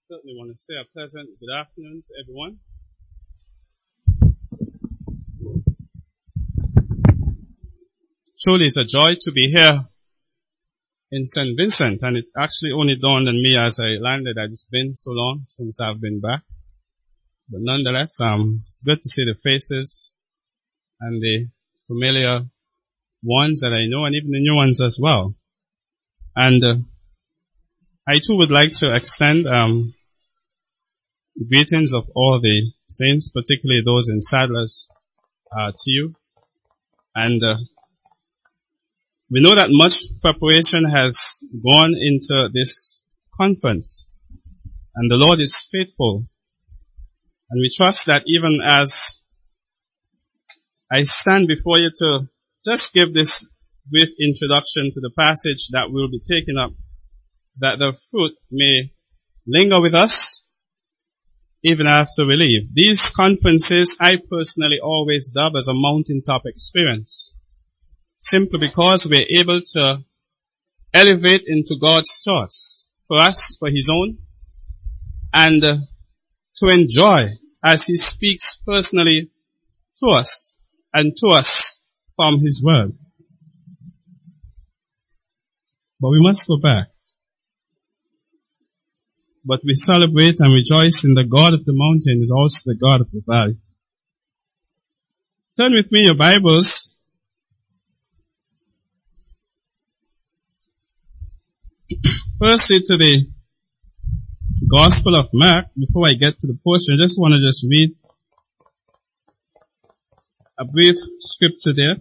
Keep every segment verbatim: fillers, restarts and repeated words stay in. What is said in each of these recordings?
certainly want to say a pleasant good afternoon to everyone. Truly it's a joy to be here in Saint Vincent, and it actually only dawned on me as I landed that it's been so long since I've been back. But nonetheless, um, it's good to see the faces and the familiar ones that I know, and even the new ones as well. And uh, I too would like to extend um, greetings of all the saints, particularly those in Sadler's, uh, to you. And uh, we know that much preparation has gone into this conference, and the Lord is faithful. And we trust that even as I stand before you to just give this brief introduction to the passage that we'll be taking up, that the fruit may linger with us even after we leave. These conferences I personally always dub as a mountaintop experience, simply because we're able to elevate into God's thoughts for us, for His own, and uh, to enjoy as He speaks personally to us and to us from His Word. But we must go back. But we celebrate and rejoice in the God of the mountain is also the God of the valley. Turn with me your Bibles firstly to the Gospel of Mark. Before I get to the portion, I just want to just read a brief scripture there.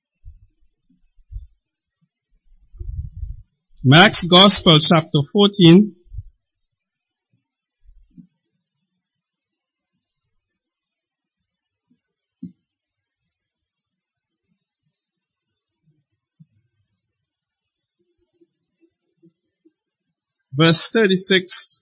Mark's Gospel, chapter fourteen. Verse thirty-six.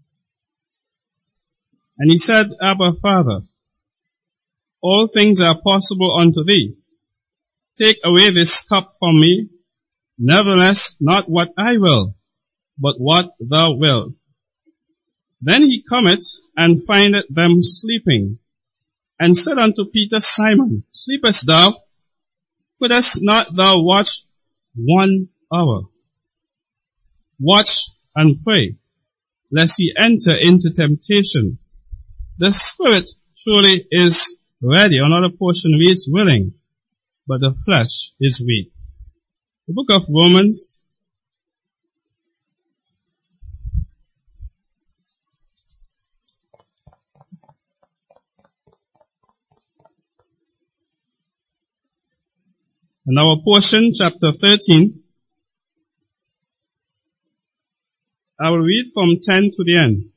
And he said, Abba, Father, all things are possible unto thee. Take away this cup from me. Nevertheless, not what I will, but what thou wilt. Then he cometh and findeth them sleeping, and said unto Peter, Simon, sleepest thou? Couldest not thou watch one hour? Watch and pray, lest ye enter into temptation. The spirit truly is ready. Another portion reads willing, but the flesh is weak. The book of Romans, and our portion, chapter thirteen, I will read from ten to the end.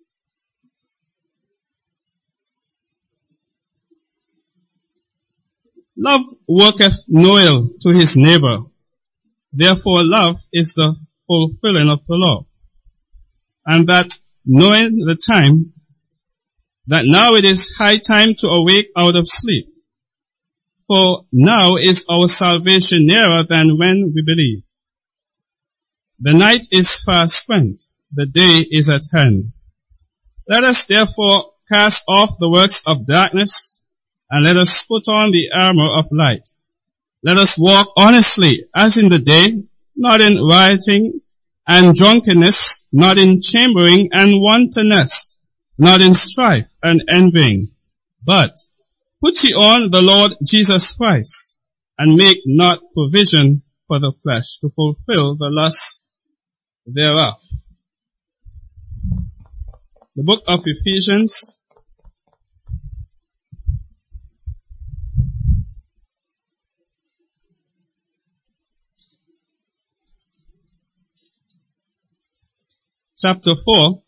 Love worketh no ill to his neighbor. Therefore love is the fulfilling of the law. And that knowing the time, that now it is high time to awake out of sleep. For now is our salvation nearer than when we believe. The night is fast spent, the day is at hand. Let us therefore cast off the works of darkness, and let us put on the armor of light. Let us walk honestly as in the day, not in rioting and drunkenness, not in chambering and wantonness, not in strife and envying. But put ye on the Lord Jesus Christ, and make not provision for the flesh to fulfill the lusts thereof. The book of Ephesians, chapter four,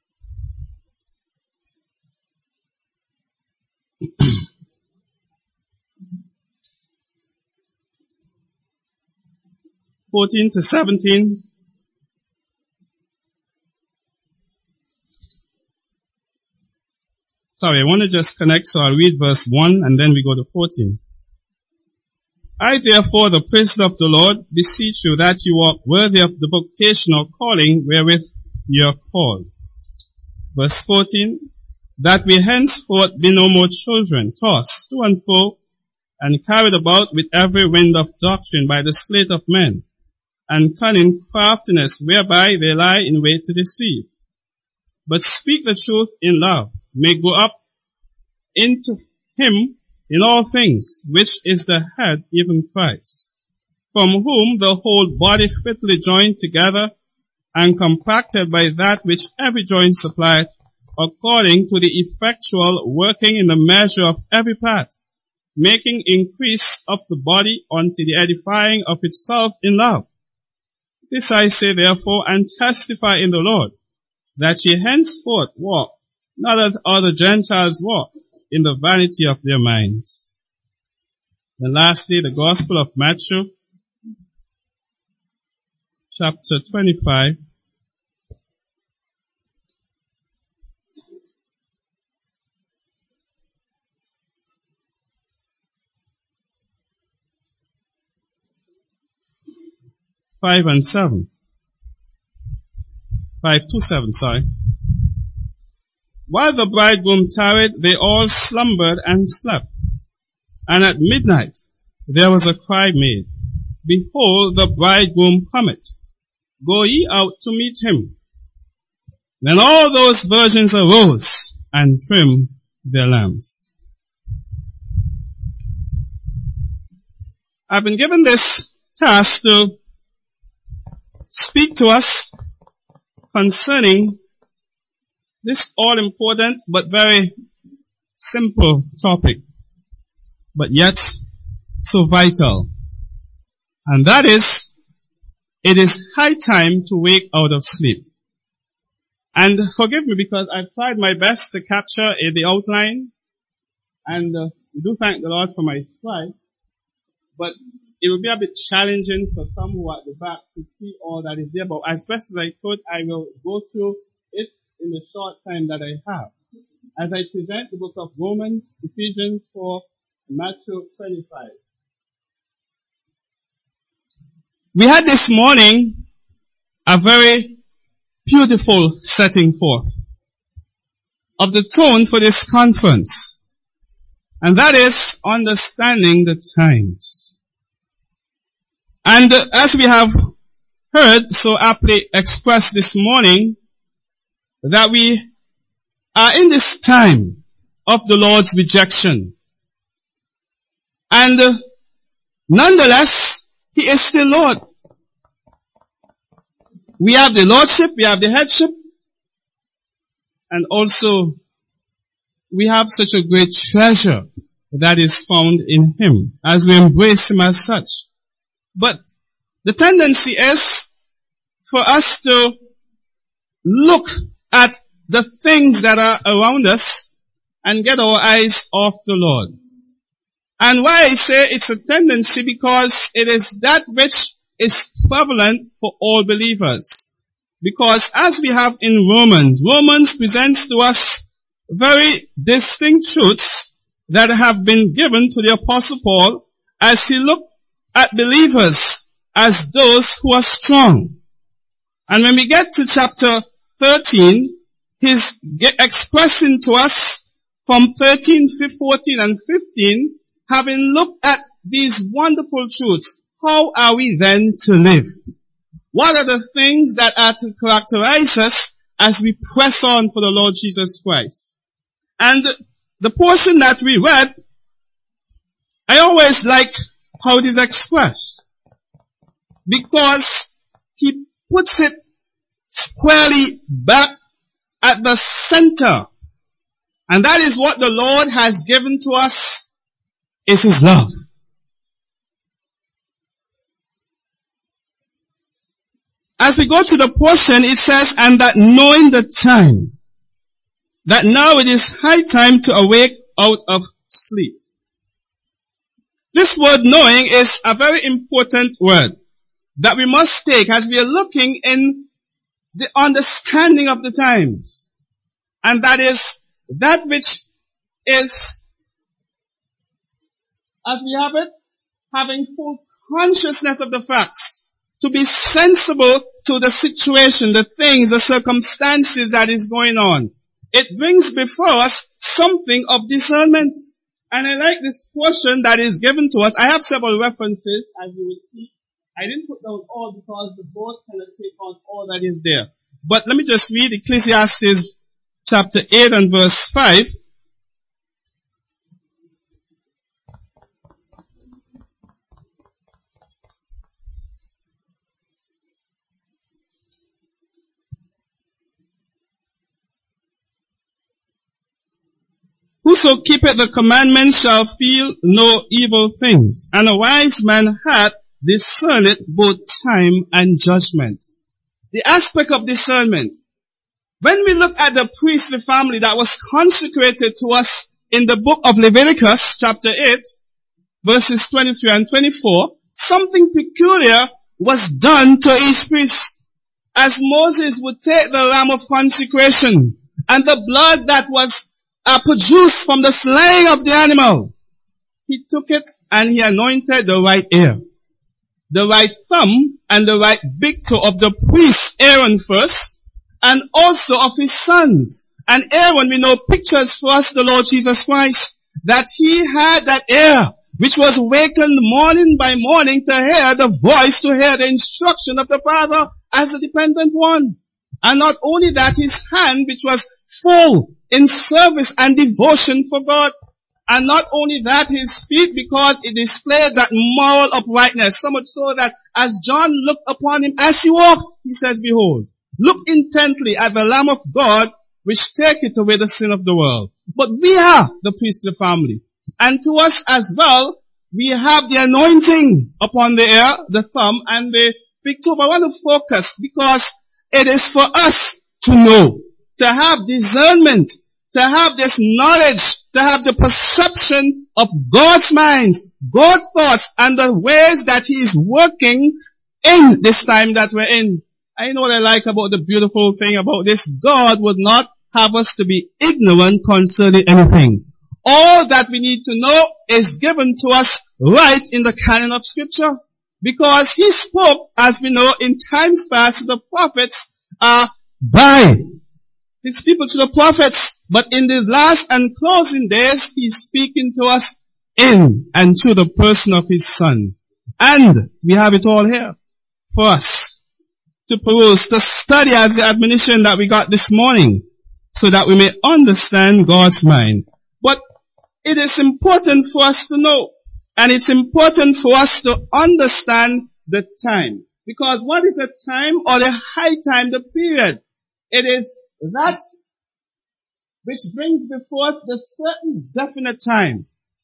fourteen to seventeen. Sorry, I want to just connect, so I'll read verse one and then we go to fourteen. I therefore, the prisoner of the Lord, beseech you that you walk worthy of the vocational calling wherewith you are called, Verse fourteen, that we henceforth be no more children, tossed to and fro, and carried about with every wind of doctrine by the sleight of men, and cunning craftiness whereby they lie in wait to deceive. But speak the truth in love, may go up into him in all things, which is the head, even Christ, from whom the whole body fitly joined together and compacted by that which every joint supplieth, according to the effectual working in the measure of every part, making increase of the body unto the edifying of itself in love. This I say therefore, and testify in the Lord, that ye henceforth walk, not as other Gentiles walk, in the vanity of their minds. And lastly, the Gospel of Matthew, chapter twenty-five, five and seven. Five to seven, sorry. While the bridegroom tarried, they all slumbered and slept. And at midnight there was a cry made, Behold, the bridegroom cometh. Go ye out to meet him. Then all those virgins arose and trimmed their lamps. I've been given this task to speak to us concerning this all-important but very simple topic, but yet so vital. And that is, it is high time to wake out of sleep. And forgive me because I've tried my best to capture uh, the outline, and uh, we do thank the Lord for my scribe, but it will be a bit challenging for some who are at the back to see all that is there, but as best as I could, I will go through it in the short time that I have. As I present the book of Romans, Ephesians four, and Matthew twenty-five. We had this morning a very beautiful setting forth of the tone for this conference, and that is understanding the times. And uh, as we have heard so aptly expressed this morning, that we are in this time of the Lord's rejection. And uh, nonetheless, He is still Lord. We have the Lordship, we have the headship, and also we have such a great treasure that is found in Him as we embrace Him as such. But the tendency is for us to look at the things that are around us and get our eyes off the Lord. And why I say it's a tendency, because it is that which is prevalent for all believers. Because as we have in Romans, Romans presents to us very distinct truths that have been given to the Apostle Paul as he looked at believers as those who are strong. And when we get to chapter thirteen, he's expressing to us from thirteen, fourteen, and fifteen, having looked at these wonderful truths, how are we then to live? What are the things that are to characterize us as we press on for the Lord Jesus Christ? And the portion that we read, I always liked how it is expressed, because he puts it squarely back at the center. And that is what the Lord has given to us, is His love. As we go to the portion, it says, and that knowing the time, that now it is high time to awake out of sleep. This word knowing is a very important word that we must take as we are looking in the understanding of the times. And that is that which is, as we have it, having full consciousness of the facts, to be sensible to the situation, the things, the circumstances that is going on. it brings before us something of discernment. And I like this portion that is given to us. I have several references, as you will see. I didn't put down all because the board cannot take on all that is there. But let me just read Ecclesiastes chapter eight and verse five. Whoso keepeth the commandments shall feel no evil things, and a wise man hath discerneth both time and judgment. The aspect of discernment. When we look at the priestly family that was consecrated to us in the book of Leviticus, chapter eight, verses twenty-three and twenty-four, something peculiar was done to each priest. As Moses would take the lamb of consecration and the blood that was uh, produced from the slaying of the animal, he took it and he anointed the right ear, the right thumb, and the right big toe of the priest Aaron first, and also of his sons. And Aaron, we know, pictures for us the Lord Jesus Christ, that he had that ear which was wakened morning by morning to hear the voice, to hear the instruction of the Father as a dependent one. And not only that, his hand which was full in service and devotion for God. And not only that, his feet, because it displayed that moral uprightness, so much so that as John looked upon him as he walked, he says, behold, look intently at the Lamb of God, which taketh away the sin of the world. But we are the priestly family. And to us as well, we have the anointing upon the ear, the thumb, and the big toe. I want to focus because it is for us to know, to have discernment, to have this knowledge, to have the perception of God's mind, God's thoughts, and the ways that He is working in this time that we're in. I know what I like about the beautiful thing about this. God would not have us to be ignorant concerning anything. All that we need to know is given to us right in the canon of Scripture. Because He spoke, as we know, in times past to the prophets, uh, by His people, to the prophets. But in these last and closing days, He's speaking to us in and through the person of His Son. And we have it all here for us to peruse, to study as the admonition that we got this morning, so that we may understand God's mind. But it is important for us to know, and it's important for us to understand the time. Because what is a time, or the high time, the period? It is that which brings before us the certain definite time.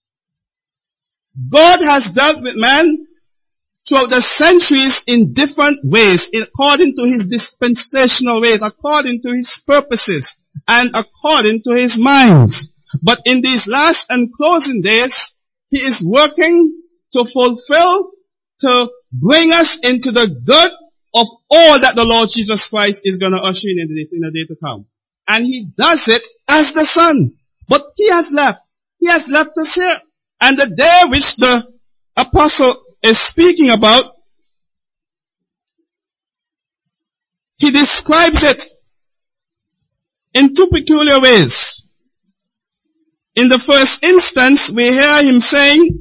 God has dealt with man throughout the centuries in different ways, according to His dispensational ways, according to His purposes, and according to His minds. But in these last and closing days, He is working to fulfill, to bring us into the good of all that the Lord Jesus Christ is going to usher in in the, in the day to come. And He does it as the Son. But He has left. He has left us here. And the day which the apostle is speaking about, he describes it in two peculiar ways. In the first instance, we hear him saying,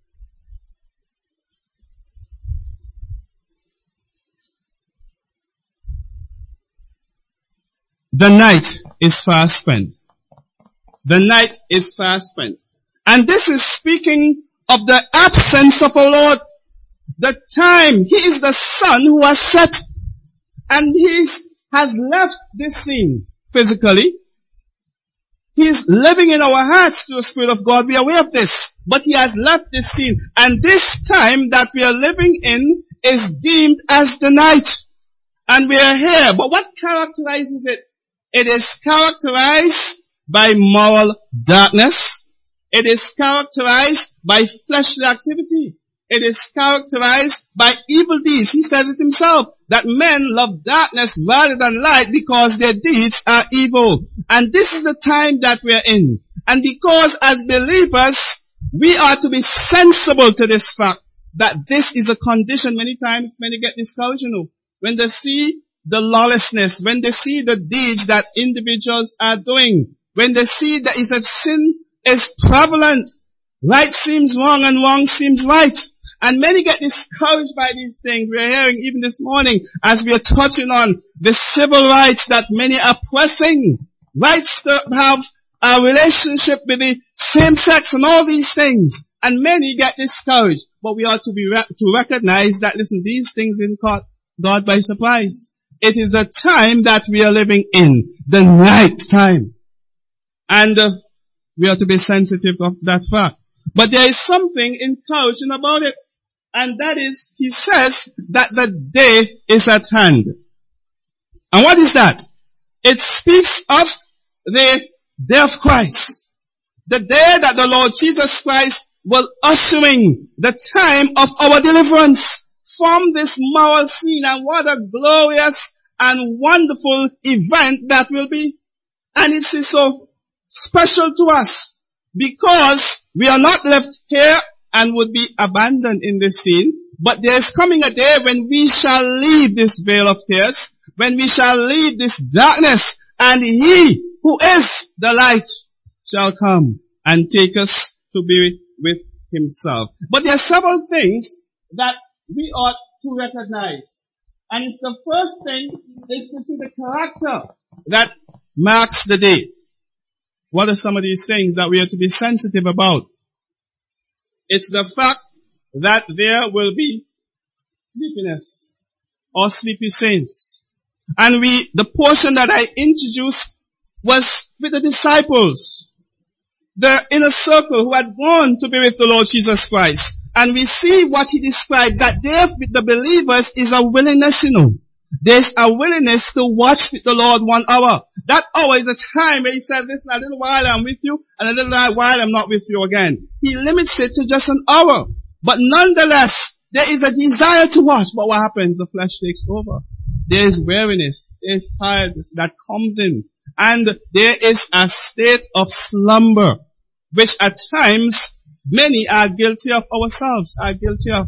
the night is fast spent. The night is fast spent. And this is speaking of the absence of our Lord. The time. He is the Son who has set, and He has left this scene physically. He is living in our hearts through the Spirit of God. We are aware of this. But He has left this scene. And this time that we are living in is deemed as the night. And we are here. But what characterizes it? It is characterized by moral darkness. It is characterized by fleshly activity. It is characterized by evil deeds. He says it Himself, that men love darkness rather than light because their deeds are evil. And this is the time that we are in. And because as believers, we are to be sensible to this fact that this is a condition. Many times many get discouraged, you know, when they see the lawlessness, when they see the deeds that individuals are doing, when they see that is that sin is prevalent, right seems wrong and wrong seems right. And many get discouraged by these things. We are hearing even this morning as we are touching on the civil rights that many are pressing. Rights to have a relationship with the same sex and all these things. And many get discouraged. But we ought to be re- to recognize that, listen, these things didn't caught God by surprise. It is the time that we are living in, the right time. And uh, we are to be sensitive of that fact. But there is something encouraging about it. And that is, he says that the day is at hand. And what is that? It speaks of the day of Christ. The day that the Lord Jesus Christ will ushering the time of our deliverance from this moral scene. And what a glorious and wonderful event that will be. And it is so special to us because we are not left here and would be abandoned in this scene. But there is coming a day when we shall leave this veil of tears, when we shall leave this darkness, and he who is the light shall come and take us to be with himself. But there are several things that we ought to recognize. And it's the first thing is to see the character that marks the day. What are some of these things that we are to be sensitive about? It's the fact that there will be sleepiness or sleepy saints. And we, the portion that I introduced was with the disciples, the inner circle who had gone to be with the Lord Jesus Christ. And we see what he described, that there with the believers is a willingness, you know. There's a willingness to watch with the Lord one hour. That hour is a time where he says, listen, a little while I'm with you, and a little while I'm not with you again. He limits it to just an hour. But nonetheless, there is a desire to watch. But what happens? The flesh takes over. There is weariness. There is tiredness that comes in. And there is a state of slumber, which at times many are guilty of, ourselves are guilty of.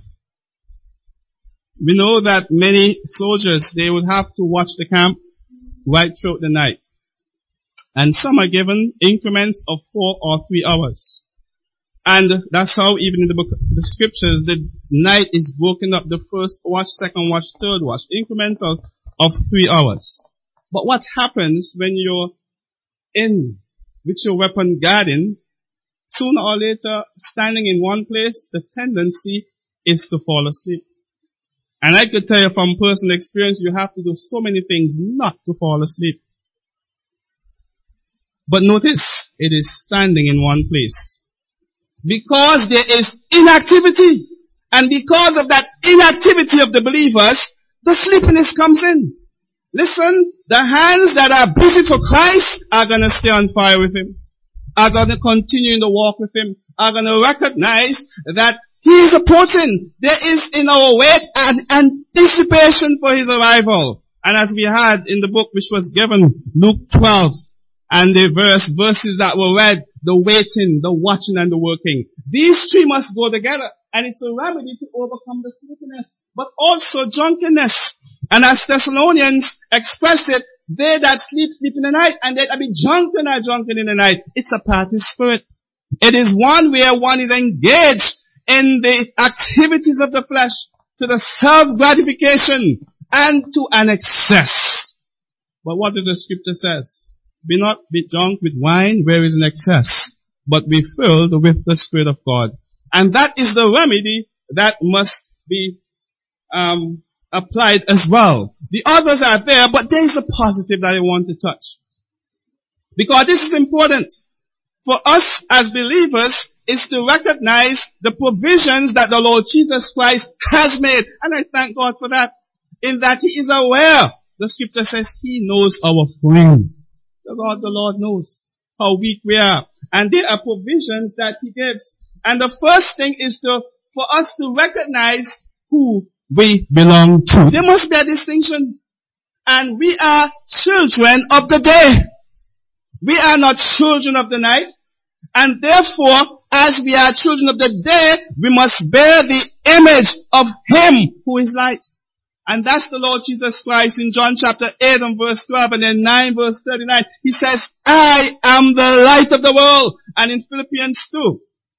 We know that many soldiers, they would have to watch the camp right throughout the night. And some are given increments of four or three hours. And that's how even in the book, the scriptures, the night is broken up, the first watch, second watch, third watch, incremental of three hours. But what happens when you're in with your weapon guarding, sooner or later, standing in one place, the tendency is to fall asleep. And I could tell you from personal experience, you have to do so many things not to fall asleep. But notice, it is standing in one place. Because there is inactivity. And because of that inactivity of the believers, the sleepiness comes in. Listen, the hands that are busy for Christ are going to stay on fire with him, are going to continue in the walk with him, are going to recognize that he is approaching. There is in our wait an anticipation for his arrival. And as we had in the book which was given, Luke twelve, and the verse, verses that were read, the waiting, the watching, and the working. These three must go together. And it's a remedy to overcome the sleepiness, but also drunkenness. And as Thessalonians express it, they that sleep, sleep in the night, and they that be drunken are drunken in the night. It's a party spirit. It is one where one is engaged in the activities of the flesh to the self-gratification and to an excess. But what does the scripture says? Be not be drunk with wine where is an excess, but be filled with the Spirit of God. And that is the remedy that must be um applied as well. The others are there, but there is a positive that I want to touch. Because this is important. For us as believers is to recognize the provisions that the Lord Jesus Christ has made. And I thank God for that. In that he is aware. The scripture says he knows our frame. The Lord, the Lord knows how weak we are. And there are provisions that he gives. And the first thing is to, for us to recognize who we belong to. There must be a distinction. And we are children of the day. We are not children of the night. And therefore, as we are children of the day, we must bear the image of him who is light. And that's the Lord Jesus Christ in John chapter eight and verse twelve and then nine verse thirty-nine. He says, I am the light of the world. And in Philippians two,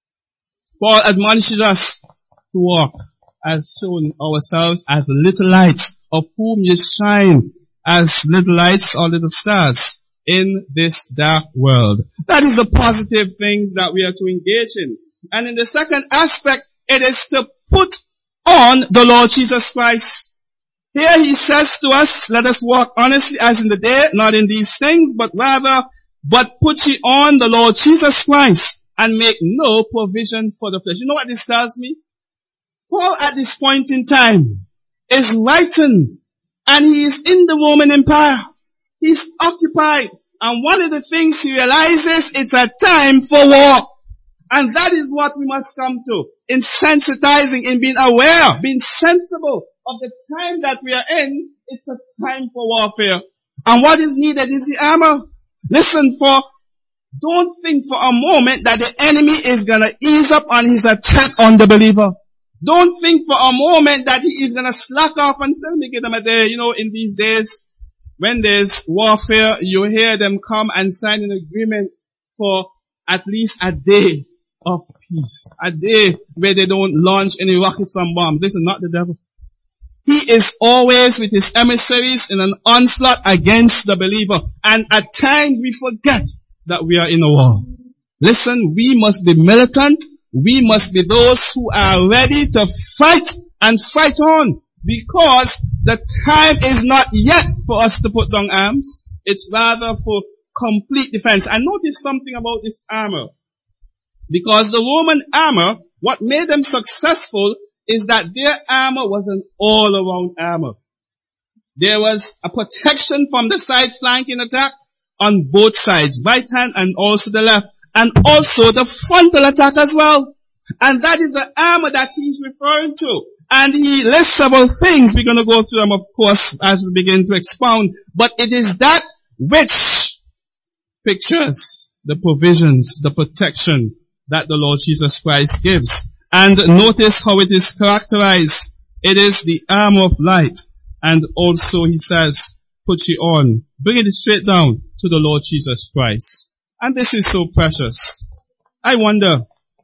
Paul admonishes us to walk as shown ourselves as little lights, of whom you shine as little lights or little stars in this dark world. That is the positive things that we are to engage in. And in the second aspect, it is to put on the Lord Jesus Christ. Here he says to us, let us walk honestly as in the day, not in these things, but rather, but put ye on the Lord Jesus Christ and make no provision for the flesh. You know what this tells me? Paul at this point in time is writing and he is in the Roman Empire. He's occupied. And one of the things he realizes, it's a time for war. And that is what we must come to. In sensitizing, in being aware, being sensible of the time that we are in. It's a time for warfare. And what is needed is the armor. Listen, for, don't think for a moment that the enemy is gonna ease up on his attack on the believer. Don't think for a moment that he is gonna slack off and say, let me get them a day. You know, in these days, when there's warfare, you hear them come and sign an agreement for at least a day of peace. A day where they don't launch any rockets and bombs. This is not the devil. He is always with his emissaries in an onslaught against the believer. And at times we forget that we are in a war. Listen, we must be militant. We must be those who are ready to fight and fight on. Because the time is not yet for us to put down arms. It's rather for complete defense. And notice something about this armor. Because the Roman armor, what made them successful is that their armor was an all-around armor. There was a protection from the side flanking attack on both sides, right hand and also the left, and also the frontal attack as well. And that is the armor that he's referring to. And he lists several things. We're going to go through them, of course, as we begin to expound. But it is that which pictures the provisions, the protection that the Lord Jesus Christ gives. And notice how it is characterized. It is the armor of light. And also he says, put ye on. Bring it straight down to the Lord Jesus Christ. And this is so precious. I wonder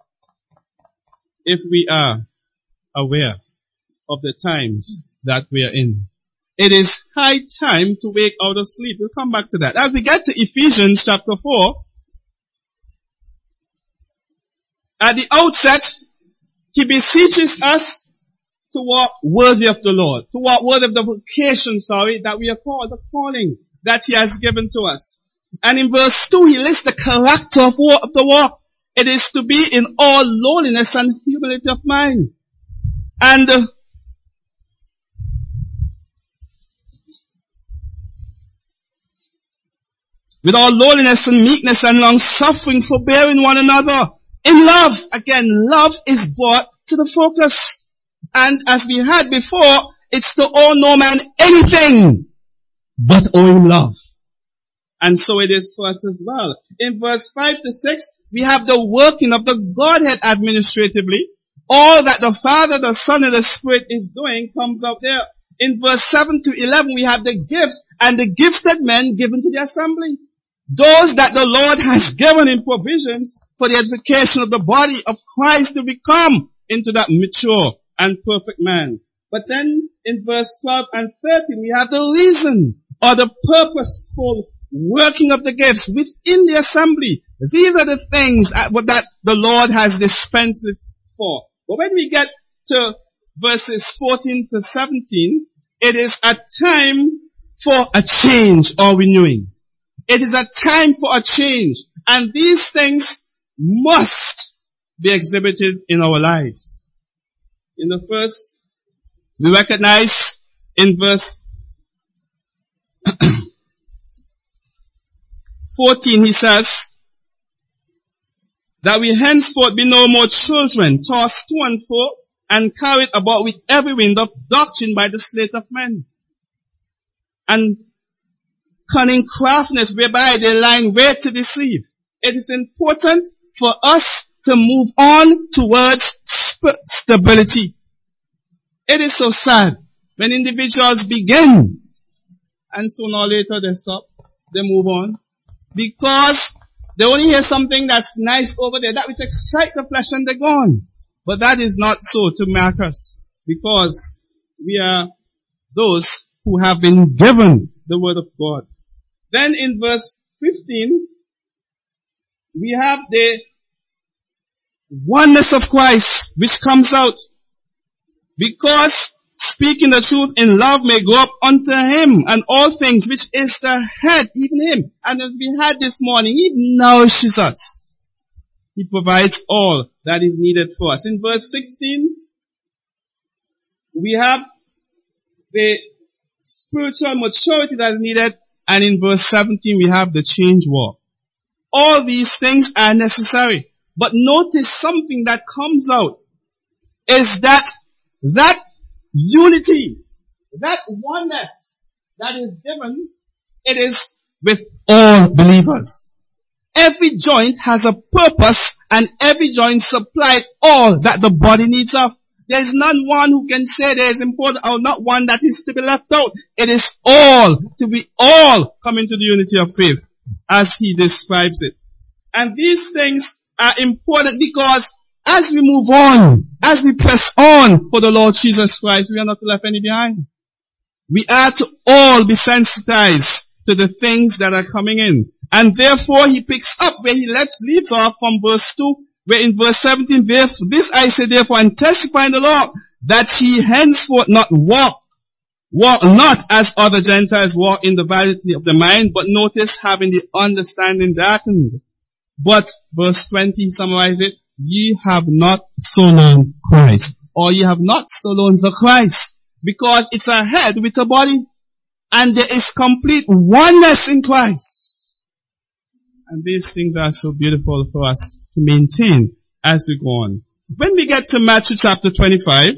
if we are aware of the times that we are in. It is high time to wake out of sleep. We'll come back to that. As we get to Ephesians chapter four, at the outset, he beseeches us to walk worthy of the Lord, to walk worthy of the vocation, sorry, that we are called, the calling that he has given to us. And in verse two, he lists the character of, war, of the walk. It is to be in all lowliness and humility of mind. And uh, with all lowliness and meekness and long suffering, forbearing one another. In love, again, love is brought to the focus. And as we had before, it's to owe no man anything but owe him love. And so it is for us as well. In verse five to six, we have the working of the Godhead administratively. All that the Father, the Son, and the Spirit is doing comes out there. In verse seven to eleven, we have the gifts and the gifted men given to the assembly. Those that the Lord has given in provisions for the edification of the body of Christ to become into that mature and perfect man. But then in verse twelve and thirteen, we have the reason or the purposeful working of the gifts within the assembly. These are the things that the Lord has dispensed for. But when we get to verses fourteen to seventeen, it is a time for a change or renewing. It is a time for a change. And these things must be exhibited in our lives. In the first, we recognize in verse fourteen, he says that we henceforth be no more children, tossed to and fro and carried about with every wind of doctrine by the sleight of men, and cunning craftiness whereby they lie wait to deceive. It is important for us to move on towards sp- stability. It is so sad when individuals begin, and sooner or later they stop, they move on, because they only hear something that's nice over there, that which excites the flesh, and they're gone. But that is not so to Marcus, because we are those who have been given the word of God. Then in verse fifteen, we have the oneness of Christ, which comes out. Because speaking the truth in love may go up unto him, and all things which is the head, even him. And as we had this morning, he nourishes us. He provides all that is needed for us. In verse sixteen, we have the spiritual maturity that is needed, and in verse seventeen we have the change walk. All these things are necessary. But notice something that comes out is that that unity, that oneness that is given, it is with all believers. Every joint has a purpose, and every joint supplies all that the body needs of. There is none one who can say there is important, or not one that is to be left out. It is all to be all coming to the unity of faith, as he describes it. And these things are important because as we move on, as we press on for the Lord Jesus Christ, we are not to left any behind. We are to all be sensitized to the things that are coming in. And therefore he picks up where he left, leaves off from verse two, where in verse seventeen, this I say therefore and testify in the Lord, that ye henceforth not walk, walk not as other Gentiles walk in the vanity of the mind, but notice having the understanding darkened. But verse twenty summarizes it, ye have not so known Christ, or ye have not so known the Christ, because it's a head with a body, and there is complete oneness in Christ. And these things are so beautiful for us to maintain as we go on. When we get to Matthew chapter twenty-five,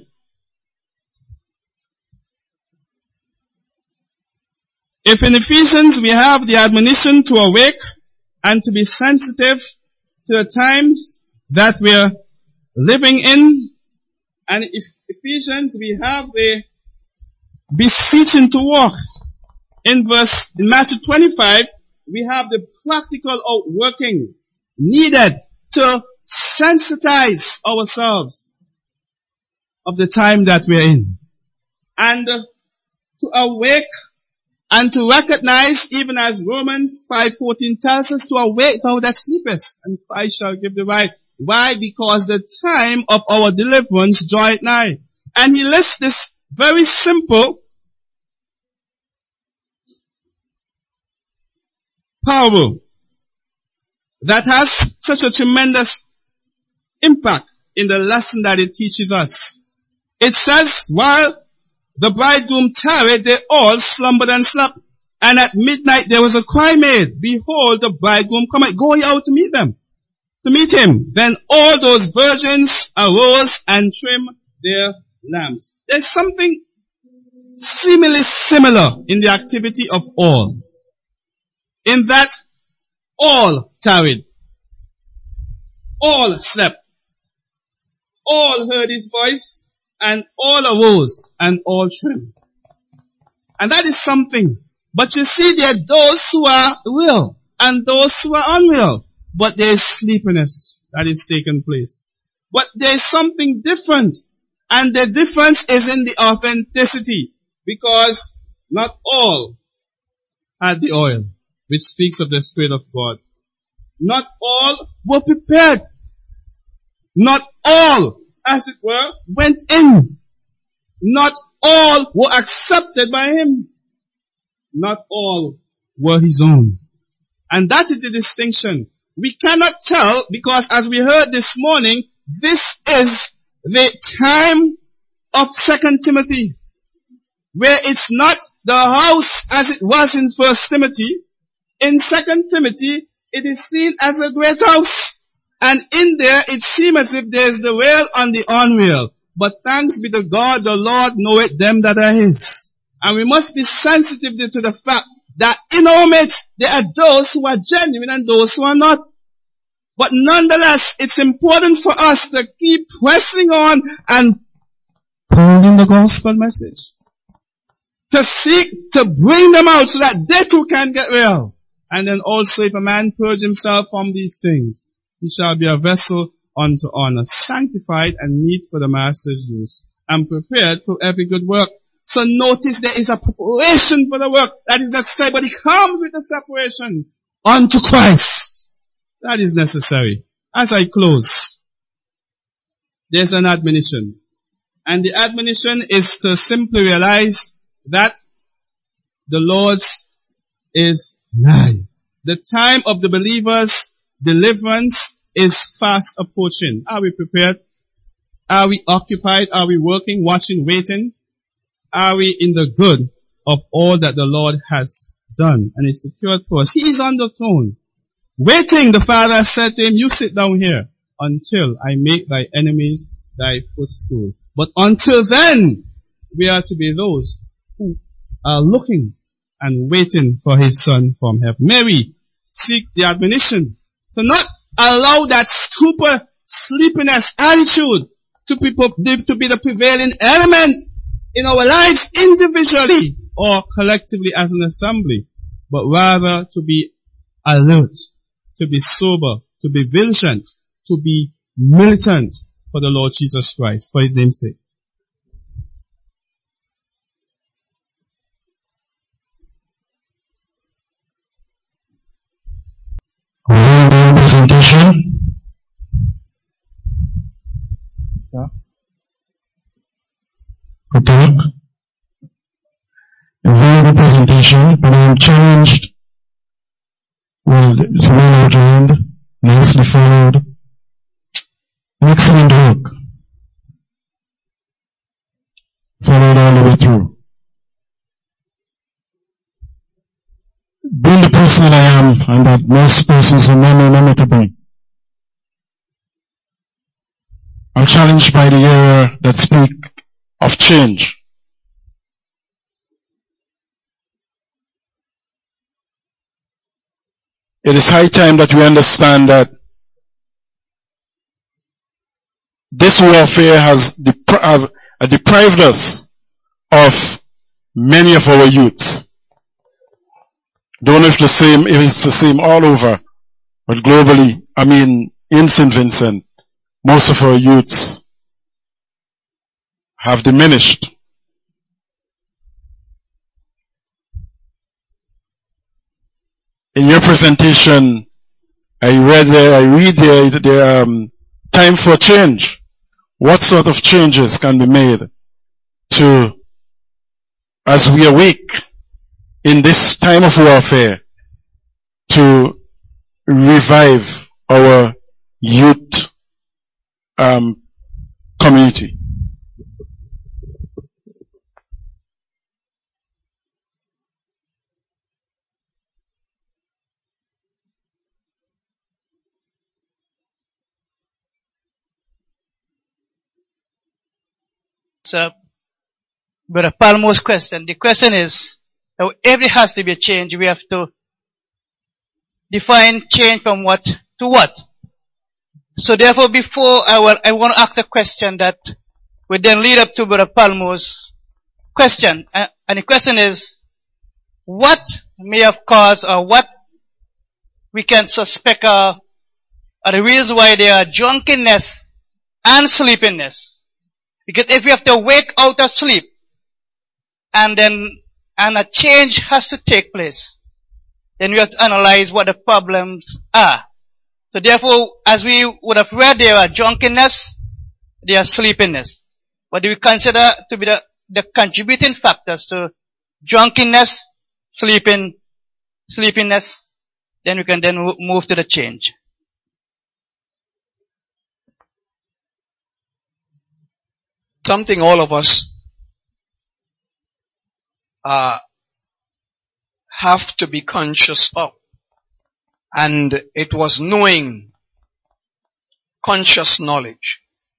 if in Ephesians we have the admonition to awake and to be sensitive to the times that we're living in, and if Ephesians we have the beseeching to walk. In verse, in Matthew twenty-five, we have the practical outworking needed to sensitize ourselves of the time that we're in. And uh, to awake and to recognize, even as Romans five fourteen tells us, to awake thou that sleepest, and I shall give the right. Why? Because the time of our deliverance draweth nigh. And he lists this very simple parable that has such a tremendous impact in the lesson that it teaches us. It says, while the bridegroom tarried, they all slumbered and slept. And at midnight there was a cry made, behold, the bridegroom cometh, go ye out to meet them, to meet him. Then all those virgins arose and trimmed their lamps. There's something seemingly similar in the activity of all. In that all tarried, all slept, all heard his voice, and all arose, and all trimmed. And that is something. But you see, there are those who are real, and those who are unreal. But there is sleepiness that is taking place. But there is something different. And the difference is in the authenticity. Because not all had the oil, which speaks of the Spirit of God. Not all were prepared. Not all, as it were, went in. Not all were accepted by him. Not all were his own. And that is the distinction. We cannot tell, because as we heard this morning, this is the time of Second Timothy, where it's not the house as it was in First Timothy. In Second Timothy, it is seen as a great house. And in there, it seems as if there's the real and the unreal. But thanks be to God, the Lord knoweth them that are his. And we must be sensitive to the fact that in our midst, there are those who are genuine and those who are not. But nonetheless, it's important for us to keep pressing on and holding the gospel message. to seek to bring them out so that they too can get well. And then also if a man purge himself from these things, he shall be a vessel unto honor, sanctified and meet for the master's use, and prepared for every good work. So notice there is a preparation for the work that is necessary, but it comes with the separation unto Christ. That is necessary. As I close, there's an admonition. And the admonition is to simply realize that the Lord's is nigh. The time of the believer's deliverance is fast approaching. Are we prepared? Are we occupied? Are we working, watching, waiting? Are we in the good of all that the Lord has done and is secured for us? He is on the throne. Waiting, the Father said to him, you sit down here until I make thy enemies thy footstool. But until then, we are to be those who are looking and waiting for his Son from heaven. May we seek the admonition to not allow that stupor sleepiness attitude to be, to be the prevailing element in our lives individually or collectively as an assembly, but rather to be alert, to be sober, to be vigilant, to be militant for the Lord Jesus Christ, for his name's sake. Presentation. Yeah. Good talk. A very good presentation, but I'm challenged. Well, it's well outlined, nicely followed. Excellent work. Followed all the way through. Being the person that I am, and that most persons will not know me to be, I'm challenged by the era that speak of change. It is high time that we understand that this warfare has depri- uh, deprived us of many of our youths. Don't know if the same, if it's the same all over, but globally, I mean, in Saint Vincent, most of our youths have diminished. In your presentation, I read there, I read there, the um, time for change. What sort of changes can be made to, as we awake in this time of warfare, to revive our youth um, community? So, Brother Palmo's question. The question is, if there has to be a change, we have to define change from what to what. So therefore, before I will, I want to ask a question that would then lead up to Brother Palmo's question. And the question is, what may have caused or what we can suspect are, are the reasons why there are drunkenness and sleepiness? Because if we have to wake out of sleep, and then, and a change has to take place, then we have to analyze what the problems are. So therefore, as we would have read, there are drunkenness, there are sleepiness. What do we consider to be the, the contributing factors to drunkenness, sleeping, sleepiness? Then we can then move to the change. Something all of us uh, have to be conscious of. And it was knowing, conscious knowledge.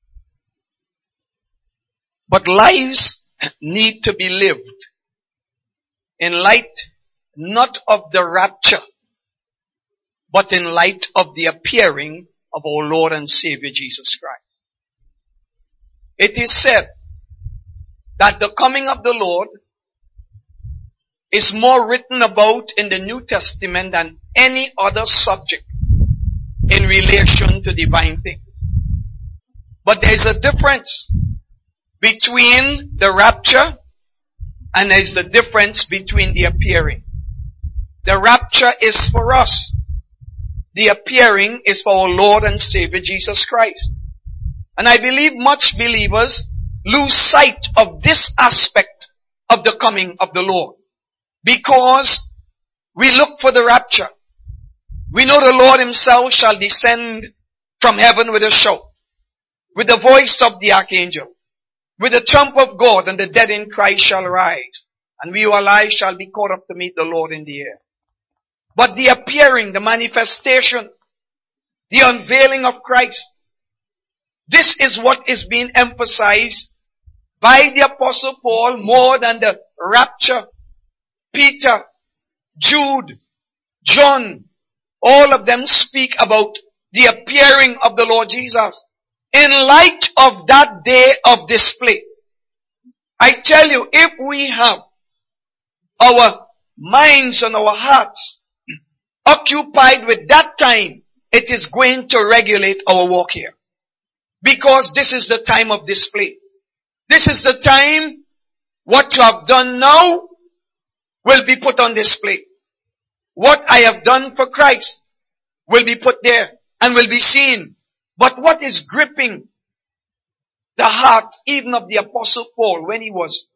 But lives need to be lived in light not of the rapture, but in light of the appearing of our Lord and Savior Jesus Christ. It is said that the coming of the Lord is more written about in the New Testament than any other subject in relation to divine things. But there's a difference between the rapture and there's the difference between the appearing. The rapture is for us. The appearing is for our Lord and Savior Jesus Christ. And I believe much believers lose sight of this aspect of the coming of the Lord. Because we look for the rapture. We know the Lord himself shall descend from heaven with a shout, with the voice of the archangel, with the trump of God, and the dead in Christ shall rise, and we who are alive shall be caught up to meet the Lord in the air. But the appearing, the manifestation, the unveiling of Christ, this is what is being emphasized by the Apostle Paul more than the rapture. Peter, Jude, John, all of them speak about the appearing of the Lord Jesus. In light of that day of display, I tell you, if we have our minds and our hearts occupied with that time, it is going to regulate our walk here. Because this is the time of display. This is the time what you have done now will be put on display. What I have done for Christ will be put there and will be seen. But what is gripping the heart even of the Apostle Paul when he was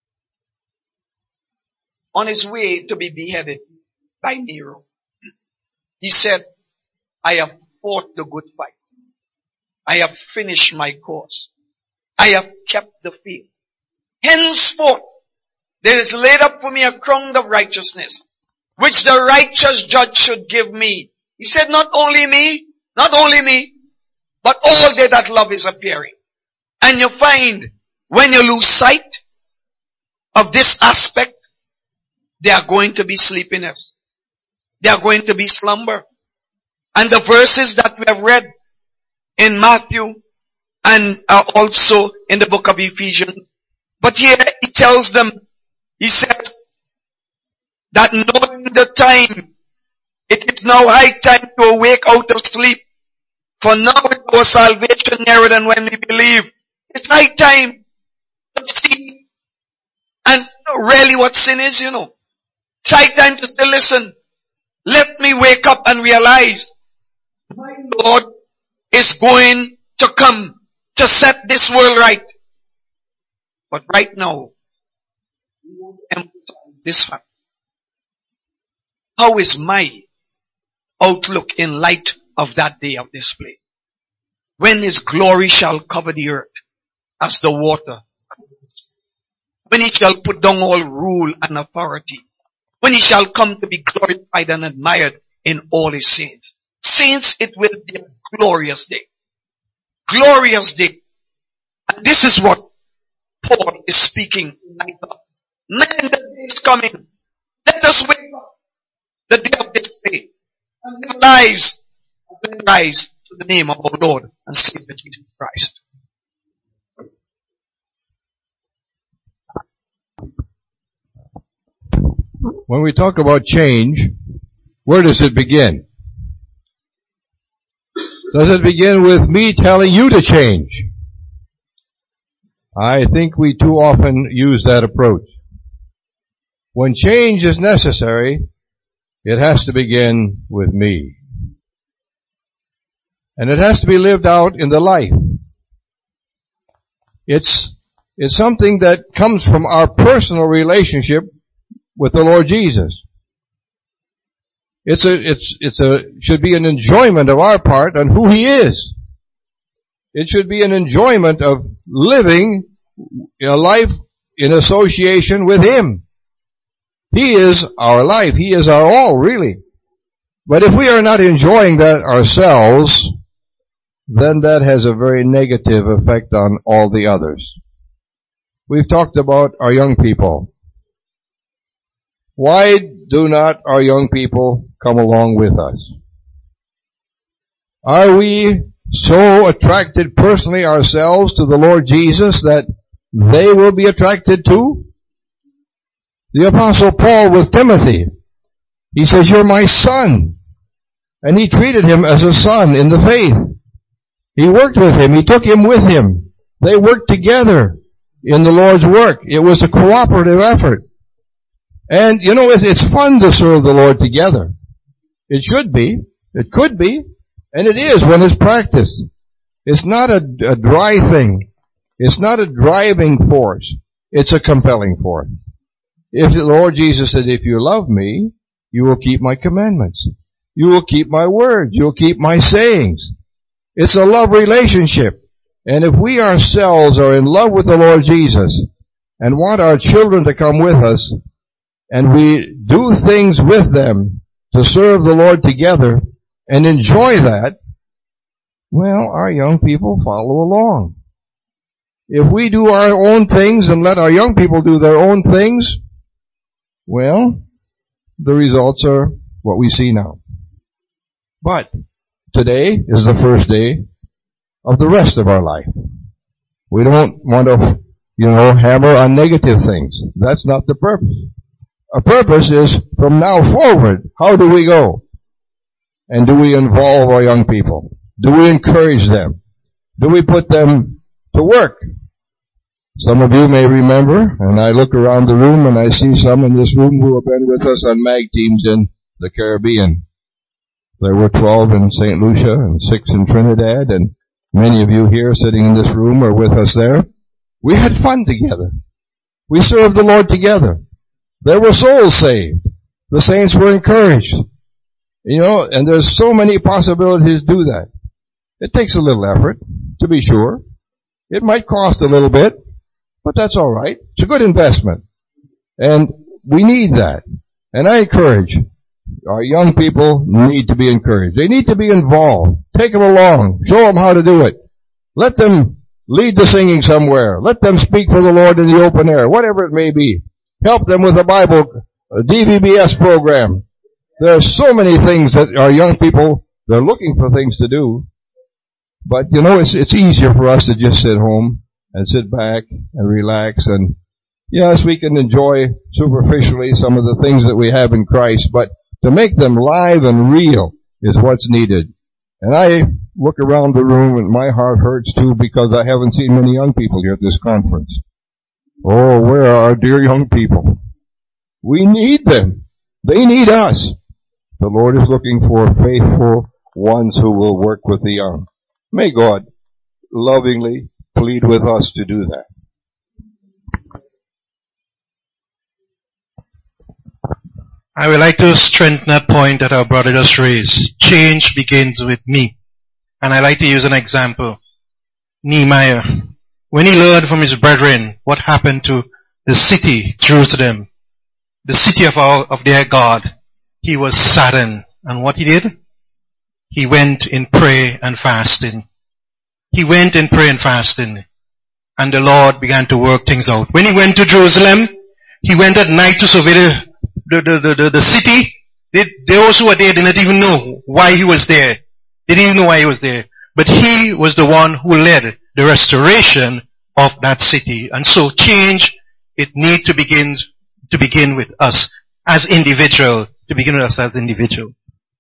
on his way to be beheaded by Nero? He said, I have fought the good fight. I have finished my course. I have kept the faith. Henceforth, there is laid up for me a crown of righteousness, which the righteous judge should give me. He said, not only me, not only me, but all they that love his appearing. And you find, when you lose sight of this aspect, there are going to be sleepiness. There are going to be slumber. And the verses that we have read in Matthew and uh, also in the book of Ephesians. But here he tells them, he says that knowing the time, it is now high time to awake out of sleep. For now is our salvation nearer than when we believe. It's high time to see. And really what sin is, you know. It's high time to still listen. Let me wake up and realize my Lord is going to come to set this world right. But right now, we want to emphasize this fact. How is my outlook in light of that day of display? When his glory shall cover the earth as the water covers. When he shall put down all rule and authority. When he shall come to be glorified and admired in all his saints. Saints, it will be a glorious day. Glorious day. And this is what Paul is speaking. Men, the day is coming. Let us wake up the day of this day and live lives and rise to the name of our Lord and Savior Jesus Christ. When we talk about change, where does it begin? Does it begin with me telling you to change? I think we too often use that approach. When change is necessary, it has to begin with me. And it has to be lived out in the life. It's, it's something that comes from our personal relationship with the Lord Jesus. It's a, it's, it's a, should be an enjoyment of our part on who He is. It should be an enjoyment of living a life in association with Him. He is our life. He is our all, really. But if we are not enjoying that ourselves, then that has a very negative effect on all the others. We've talked about our young people. Why do not our young people come along with us? Are we so attracted personally ourselves to the Lord Jesus that they will be attracted too? The Apostle Paul with Timothy. He says, you're my son. And he treated him as a son in the faith. He worked with him. He took him with him. They worked together in the Lord's work. It was a cooperative effort. And, you know, it's fun to serve the Lord together. It should be. It could be. And it is when it's practiced. It's not a, a dry thing. It's not a driving force. It's a compelling force. If the Lord Jesus said, if you love me, you will keep my commandments. You will keep my words. You will keep my sayings. It's a love relationship. And if we ourselves are in love with the Lord Jesus and want our children to come with us, and we do things with them to serve the Lord together and enjoy that, well, our young people follow along. If we do our own things and let our young people do their own things, well, the results are what we see now. But today is the first day of the rest of our life. We don't want to, you know, hammer on negative things. That's not the purpose. Our purpose is from now forward, how do we go? And do we involve our young people? Do we encourage them? Do we put them to work? Some of you may remember, and I look around the room and I see some in this room who have been with us on MAG teams in the Caribbean. There were twelve in Saint Lucia and six in Trinidad, and many of you here sitting in this room are with us there. We had fun together. We served the Lord together. There were souls saved. The saints were encouraged. You know, and there's so many possibilities to do that. It takes a little effort, to be sure. It might cost a little bit, but that's all right. It's a good investment. And we need that. And I encourage, our young people need to be encouraged. They need to be involved. Take them along. Show them how to do it. Let them lead the singing somewhere. Let them speak for the Lord in the open air, whatever it may be. Help them with a Bible, a D V B S program. There are so many things that our young people, they're looking for things to do. But, you know, it's, it's easier for us to just sit home and sit back and relax. And yes, we can enjoy superficially some of the things that we have in Christ, but to make them live and real is what's needed. And I look around the room and my heart hurts too because I haven't seen many young people here at this conference. Oh, where are our dear young people? We need them. They need us. The Lord is looking for faithful ones who will work with the young. May God lovingly plead with us to do that. I would like to strengthen that point that our brother just raised. Change begins with me. And I like to use an example. Nehemiah. When he learned from his brethren what happened to the city, Jerusalem, the city of our, of their God, he was saddened. And what he did? He went in prayer and fasting. He went in prayer and fasting. And the Lord began to work things out. When he went to Jerusalem, he went at night to survey the, the, the, the, the city. They, those who were there didn't even know why he was there. They didn't even know why he was there. But he was the one who led the restoration of that city. And so change, it needs to begin, to begin with us as individual, to begin with us as individual.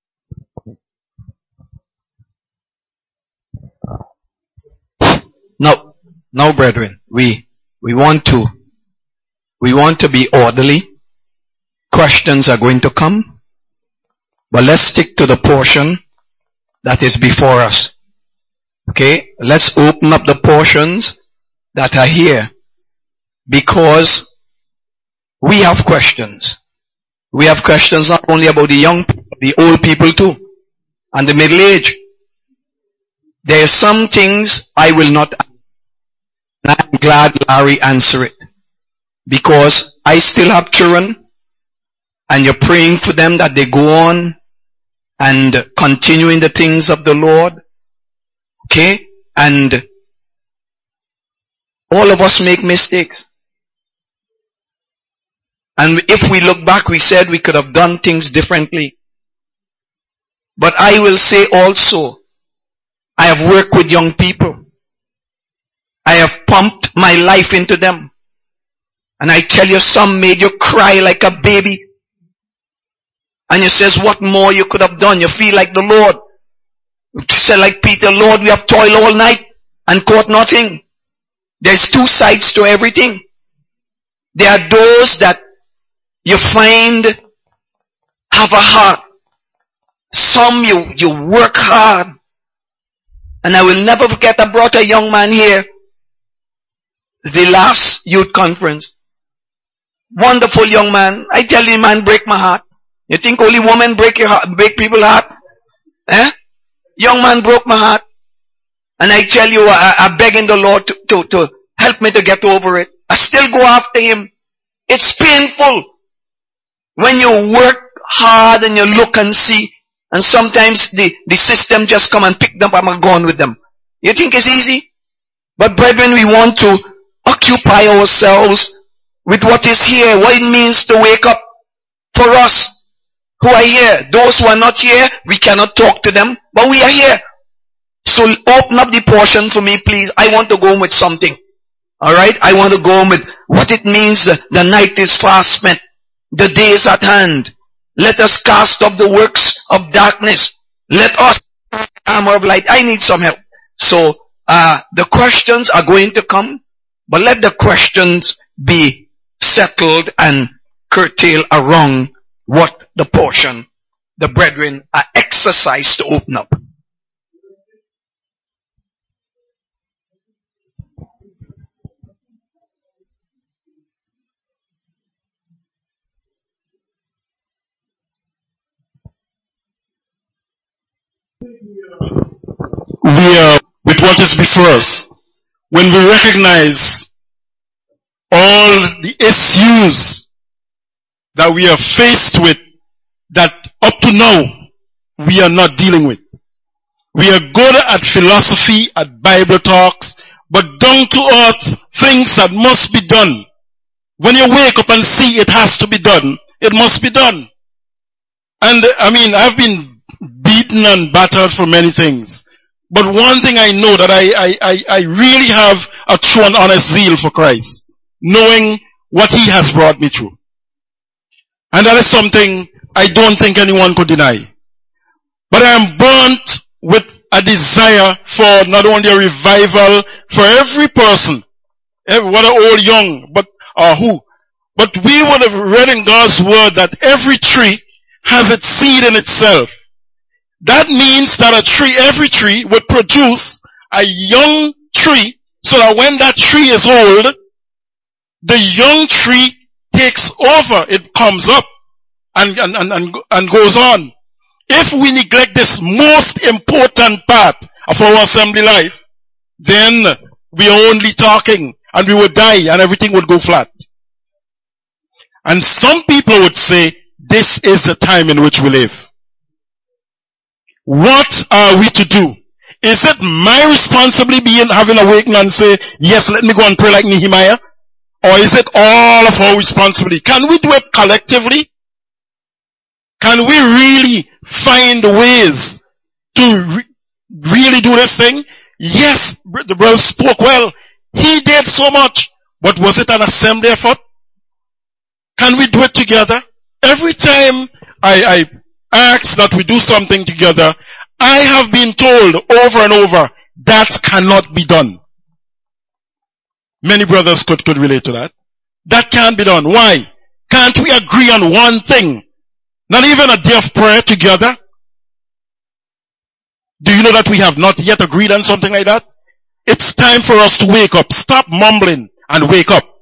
Now, now brethren, we, we want to, we want to be orderly. Questions are going to come. But let's stick to the portion that is before us. Okay? Let's open up the portions that are here. Because we have questions. We have questions not only about the young people, the old people too. And the middle age. There are some things I will not, and I'm glad Larry answered it. Because I still have children, and you're praying for them that they go on and continue in the things of the Lord. Okay? And all of us make mistakes. And if we look back, we said we could have done things differently. But I will say also, I have worked with young people. I have pumped my life into them. And I tell you, some made you cry like a baby. And you says, what more you could have done? You feel like the Lord. You say like Peter, Lord, we have toiled all night and caught nothing. There's two sides to everything. There are those that you find have a heart. Some you, you work hard. And I will never forget, I brought a young man here, the last youth conference. Wonderful young man. I tell you, man, break my heart. You think only women break your heart, break people's heart? Eh? Young man broke my heart. And I tell you, I, I'm begging the Lord to, to, to help me to get over it. I still go after him. It's painful when you work hard and you look and see, and sometimes the, the system just come and pick them up and gone with them. You think it's easy? But brethren, we want to occupy ourselves with what is here, what it means to wake up. For us who are here, those who are not here, we cannot talk to them, but we are here. So open up the portion for me, please. I want to go home with something. Alright? I want to go home with what it means. The night is fast spent. The day is at hand. Let us cast off the works of darkness. Let us armor of light. I need some help. So, uh, the questions are going to come, but let the questions be settled and curtailed around what the portion, the brethren are exercised to open up. We are with what is before us. When we recognize all the issues that we are faced with that up to now we are not dealing with. We are good at philosophy, at Bible talks, but down to earth things that must be done. When you wake up and see it has to be done, it must be done. And I mean, I've been beaten and battered for many things. But one thing I know, that I, I, I, I really have a true and honest zeal for Christ, knowing what He has brought me through. And that is something I don't think anyone could deny. But I am burnt with a desire for not only a revival for every person, whether old, young, but or who. But we would have read in God's word that every tree has its seed in itself. That means that a tree, every tree would produce a young tree, so that when that tree is old, the young tree takes over. It comes up and, and, and, and, and goes on. If we neglect this most important part of our assembly life, then we are only talking and we would die and everything would go flat. And some people would say, this is the time in which we live. What are we to do? Is it my responsibility being having awakened and say, yes, let me go and pray like Nehemiah? Or is it all of our responsibility? Can we do it collectively? Can we really find ways to re- really do this thing? Yes, the brother spoke well. He did so much. But was it an assembly effort? Can we do it together? Every time I, I ask that we do something together, I have been told over and over, that cannot be done. Many brothers could, could relate to that. That can't be done. Why? Can't we agree on one thing? Not even a day of prayer together? Do you know that we have not yet agreed on something like that? It's time for us to wake up. Stop mumbling and wake up.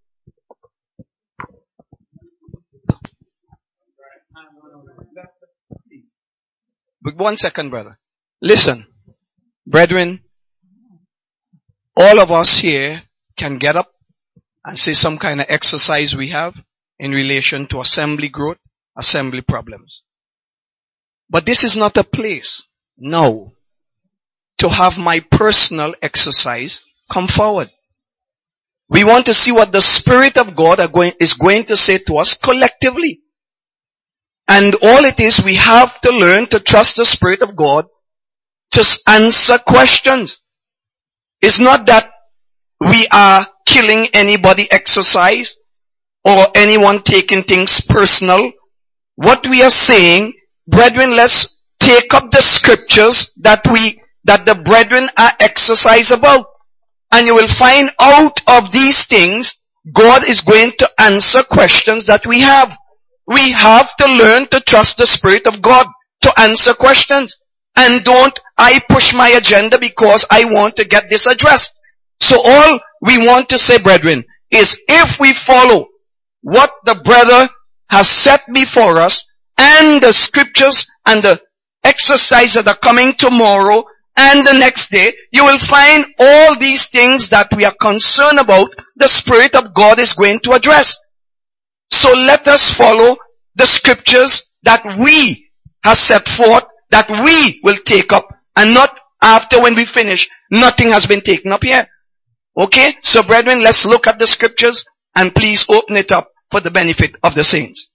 But one second, brother. Listen, brethren, all of us here can get up and say some kind of exercise we have in relation to assembly growth, assembly problems. But this is not a place now to have my personal exercise come forward. We want to see what the Spirit of God are going, is going to say to us collectively. And all it is, we have to learn to trust the Spirit of God to answer questions. It's not that we are killing anybody exercise. or anyone taking things personal. What we are saying, brethren, let's take up the scriptures that we, that the brethren are exercised about. And you will find out of these things, God is going to answer questions that we have. We have to learn to trust the Spirit of God to answer questions. And don't I push my agenda because I want to get this addressed. So all we want to say, brethren, is if we follow what the brother has set before us and the scriptures and the exercises that are coming tomorrow and the next day, you will find all these things that we are concerned about, the Spirit of God is going to address. So let us follow the scriptures that we have set forth, that we will take up, and not after when we finish, nothing has been taken up here. Okay? So brethren, let's look at the scriptures and please open it up for the benefit of the saints.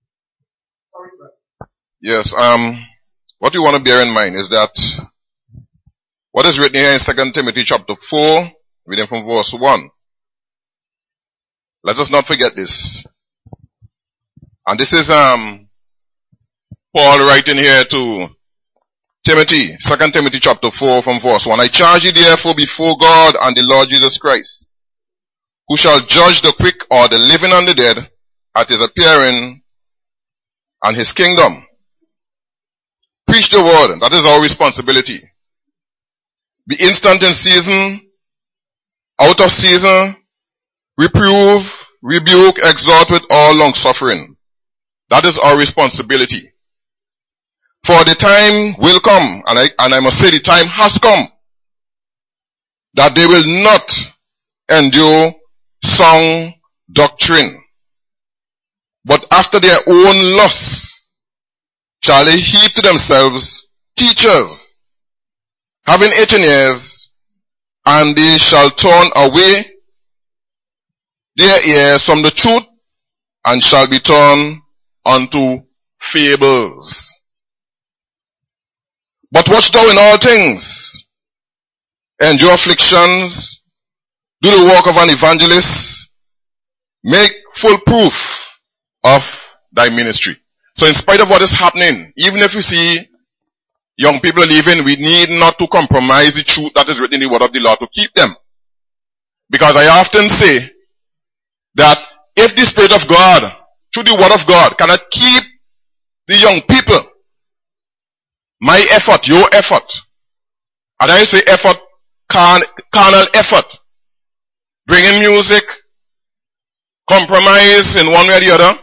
Yes, um, what you want to bear in mind is that what is written here in Second Timothy chapter four, reading from verse one. Let us not forget this. And this is, um, Paul writing here to Timothy, Second Timothy chapter four from verse one. I charge you therefore before God and the Lord Jesus Christ, who shall judge the quick or the living and the dead at his appearing and his kingdom. Preach the word. That is our responsibility. Be instant in season, out of season, reprove, rebuke, exhort with all long suffering. That is our responsibility. For the time will come, and I, and I must say the time has come, that they will not endure sound doctrine, but after their own lusts shall they heap to themselves teachers, having itching ears, and they shall turn away their ears from the truth, and shall be turned unto fables. But watch thou in all things, endure afflictions, do the work of an evangelist, make full proof of thy ministry. So in spite of what is happening, even if we see young people leaving, we need not to compromise the truth that is written in the word of the Lord to keep them. Because I often say that if the Spirit of God, through the word of God, cannot keep the young people, my effort, your effort, and I say effort, carn, carnal effort, bringing music, compromise in one way or the other,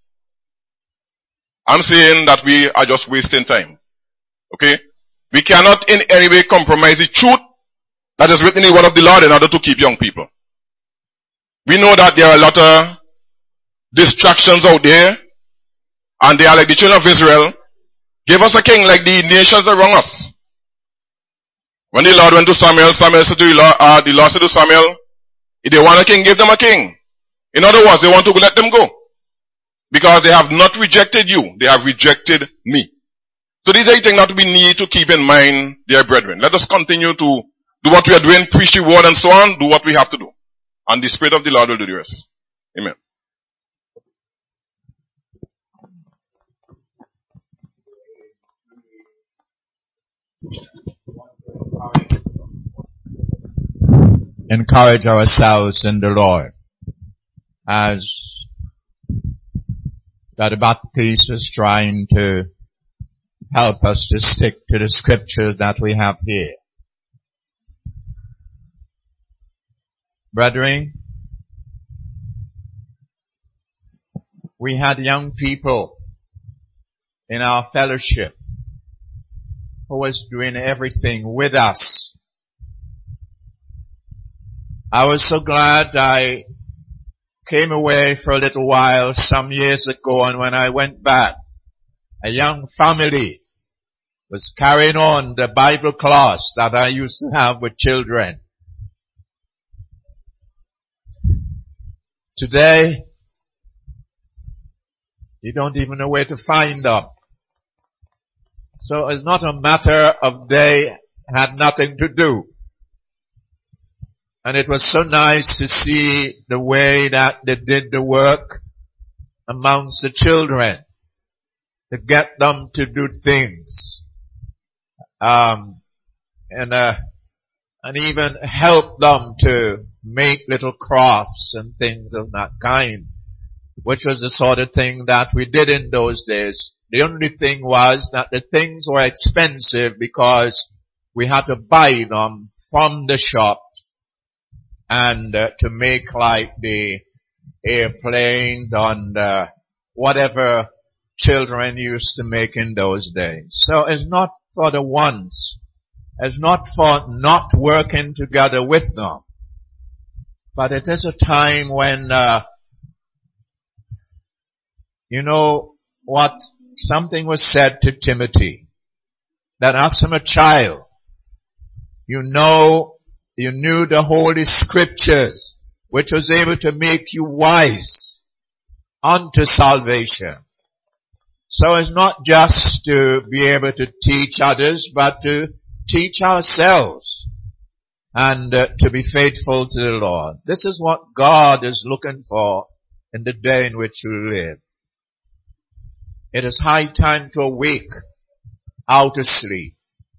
I'm saying that we are just wasting time. Okay? We cannot in any way compromise the truth that is written in the word of the Lord in order to keep young people. We know that there are a lot of distractions out there, and they are like the children of Israel. Give us a king like the nations around us. When the Lord went to Samuel, Samuel said to the Lord, uh, the Lord said to Samuel, if they want a king, give them a king. In other words, they want to let them go. Because they have not rejected you, they have rejected me. So these are the things that we need to keep in mind, dear brethren. Let us continue to do what we are doing, preach the word and so on, do what we have to do. And the Spirit of the Lord will do the rest. Amen. Encourage ourselves in the Lord. As Brother Baptiste is trying to help us to stick to the scriptures that we have here. Brethren, we had young people in our fellowship who was doing everything with us. I was so glad I came away for a little while some years ago, and when I went back, a young family was carrying on the Bible class that I used to have with children. Today, you don't even know where to find them. So it's not a matter of they had nothing to do. And it was so nice to see the way that they did the work amongst the children, to get them to do things, um, and uh, and even help them to make little crafts and things of that kind, which was the sort of thing that we did in those days. The only thing was that the things were expensive because we had to buy them from the shops, and uh, to make like the airplane and uh, whatever children used to make in those days. So it's not for the ones. It's not for not working together with them. But it is a time when, uh, you know what, something was said to Timothy, that as from a child, you know, you knew the Holy Scriptures, which was able to make you wise unto salvation. So it's not just to be able to teach others, but to teach ourselves and uh, to be faithful to the Lord. This is what God is looking for in the day in which we live. It is high time to awake out of sleep.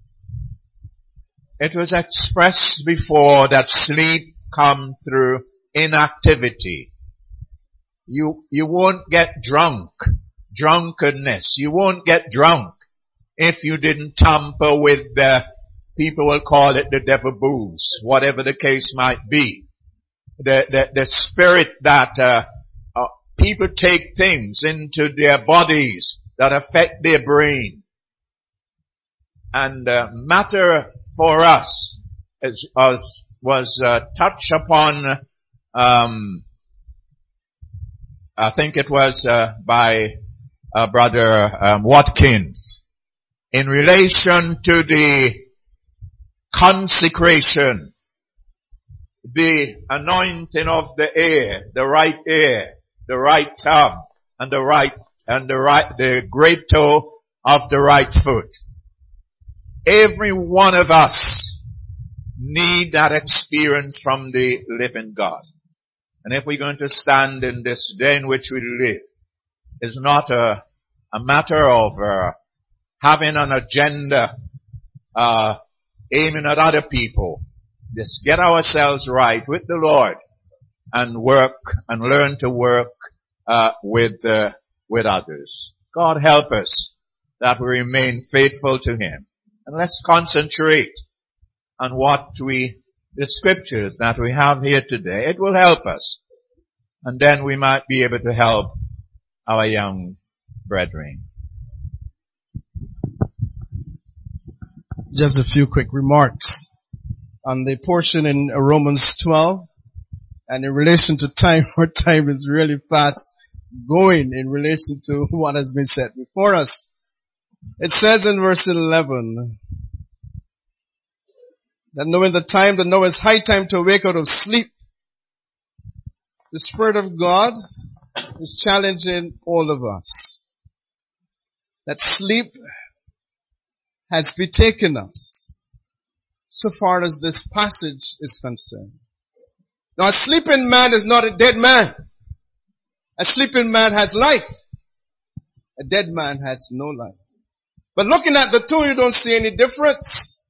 It was expressed before that sleep comes through inactivity. You, you won't get drunk. Drunkenness. You won't get drunk if you didn't tamper with the, people will call it the devil booze, whatever the case might be. The, the, the spirit that, uh, uh, people take things into their bodies that affect their brain. And, uh, matter for us is, was, was, uh, touched upon, um, I think it was, uh, by, Uh, Brother um, Watkins, in relation to the consecration, the anointing of the ear, the right ear, the right tongue, and the right and the right the great toe of the right foot. Every one of us need that experience from the living God. And if we're going to stand in this day in which we live, is not a, a matter of uh, having an agenda, uh, aiming at other people. Just get ourselves right with the Lord and work and learn to work uh, with uh, with others. God help us that we remain faithful to Him, and let's concentrate on what we, the scriptures that we have here today. It will help us, and then we might be able to help our young brethren. Just a few quick remarks on the portion in Romans twelve, and in relation to time, our time is really fast going in relation to what has been said before us. It says in verse eleven, that knowing the time, that now is high time to wake out of sleep. The Spirit of God is challenging all of us. That sleep has betaken us so far as this passage is concerned. Now a sleeping man is not a dead man. A sleeping man has life. A dead man has no life. But looking at the two, you don't see any difference.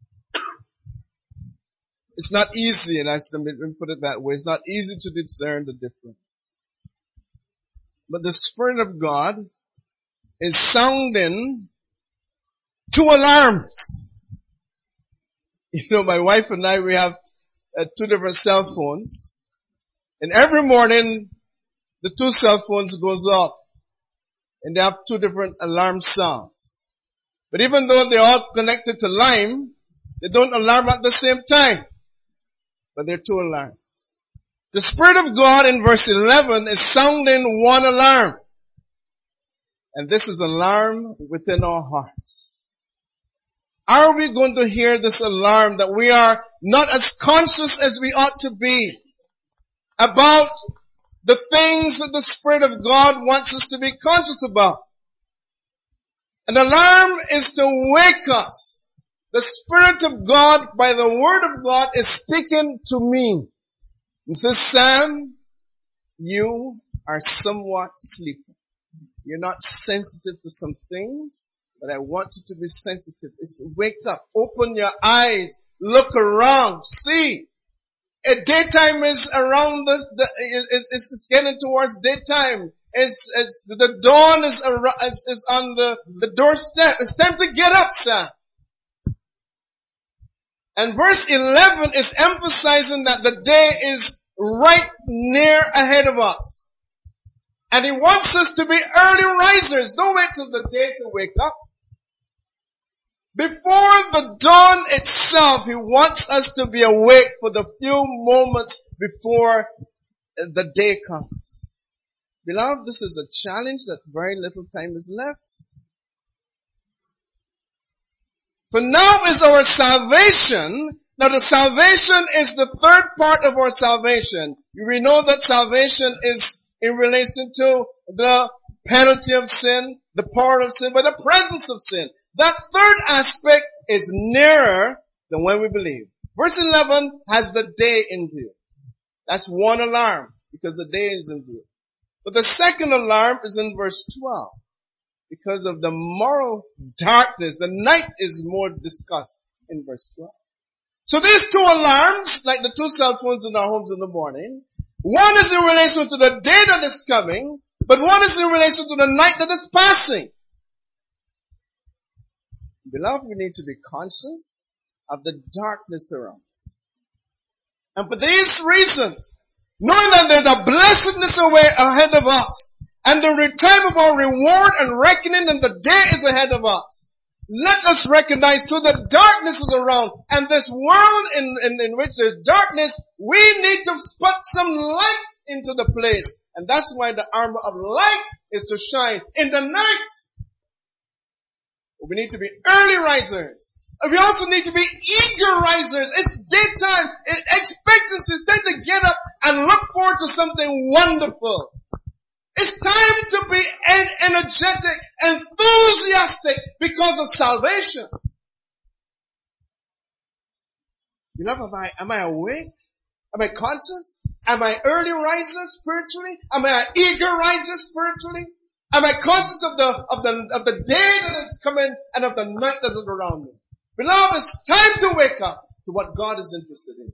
It's not easy, and I should put it that way. It's not easy to discern the difference. But the Spirit of God is sounding two alarms. You know, my wife and I, we have uh, two different cell phones. And every morning, the two cell phones goes off. And they have two different alarm sounds. But even though they're all connected to Lime, they don't alarm at the same time. But they're two alarms. The Spirit of God in verse eleven is sounding one alarm. And this is alarm within our hearts. Are we going to hear this alarm that we are not as conscious as we ought to be about the things that the Spirit of God wants us to be conscious about? An alarm is to wake us the Spirit of God, by the Word of God, is speaking to me. He says, Sam, you are somewhat sleepy. You're not sensitive to some things, but I want you to be sensitive. It's wake up, open your eyes, look around, see. A daytime is around the, the is, is, is getting towards daytime. It's, it's, the dawn is, is, is on the, the doorstep. It's time to get up, Sam. And verse eleven is emphasizing that the day is right near ahead of us. And he wants us to be early risers. Don't wait till the day to wake up. Before the dawn itself, he wants us to be awake for the few moments before the day comes. Beloved, this is a challenge that very little time is left. For now is our salvation. Now the salvation is the third part of our salvation. We know that salvation is in relation to the penalty of sin, the power of sin, but the presence of sin. That third aspect is nearer than when we believe. Verse eleven has the day in view. That's one alarm, because the day is in view. But the second alarm is in verse twelve. Because of the moral darkness, the night is more discussed in verse twelve. So these two alarms, like the two cell phones in our homes in the morning, one is in relation to the day that is coming, but one is in relation to the night that is passing. Beloved, we need to be conscious of the darkness around us. And for these reasons, knowing that there's a blessedness away ahead of us, and the time of our reward and reckoning and the day is ahead of us, let us recognize too that darkness is around, and this world in, in, in which there's darkness, we need to put some light into the place. And that's why the armor of light is to shine in the night. We need to be early risers. And we also need to be eager risers. It's daytime. It's expectancy. It's time to get up and look forward to something wonderful. It's time to be energetic, enthusiastic because of salvation. Beloved, am I, am I awake? Am I conscious? Am I early riser spiritually? Am I an eager riser spiritually? Am I conscious of the, of the, of the day that is coming and of the night that is around me? Beloved, it's time to wake up to what God is interested in.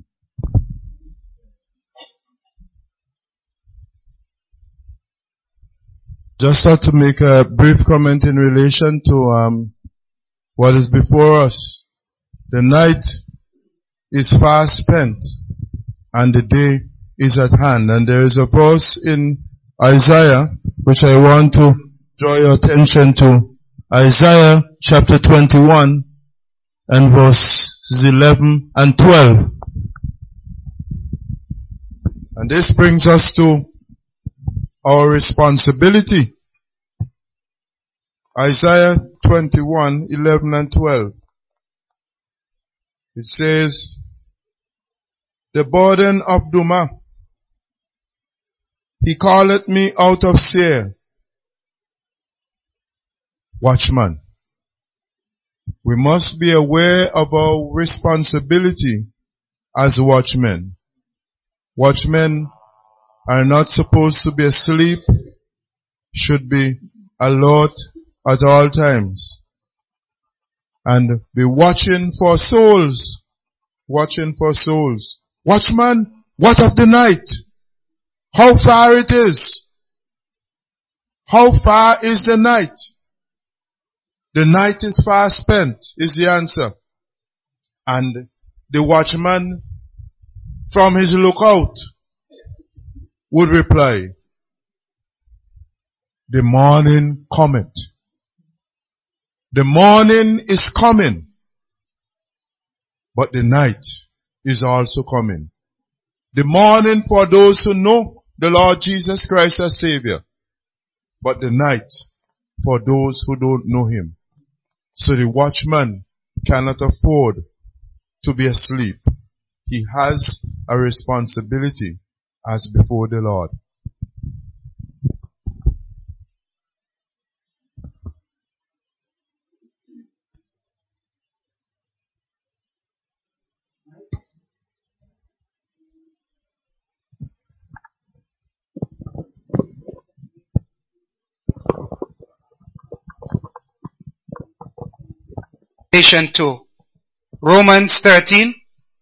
Just thought to make a brief comment in relation to um, what is before us. The night is fast spent and the day is at hand. And there is a verse in Isaiah which I want to draw your attention to. Isaiah chapter twenty-one and verses eleven and twelve. And this brings us to our responsibility. Isaiah twenty-one, eleven and twelve. It says, the burden of Duma, he calleth me out of Seir. Watchman, we must be aware of our responsibility as watchmen. Watchmen are not supposed to be asleep, should be alert at all times. And be watching for souls. Watching for souls. Watchman, what of the night? How far it is? How far is the night? The night is far spent, is the answer. And the watchman from his lookout would reply, the morning cometh. The morning is coming, but the night is also coming. The morning for those who know the Lord Jesus Christ as Savior, but the night for those who don't know Him. So the watchman cannot afford to be asleep. He has a responsibility as before the Lord. relation to Romans thirteen.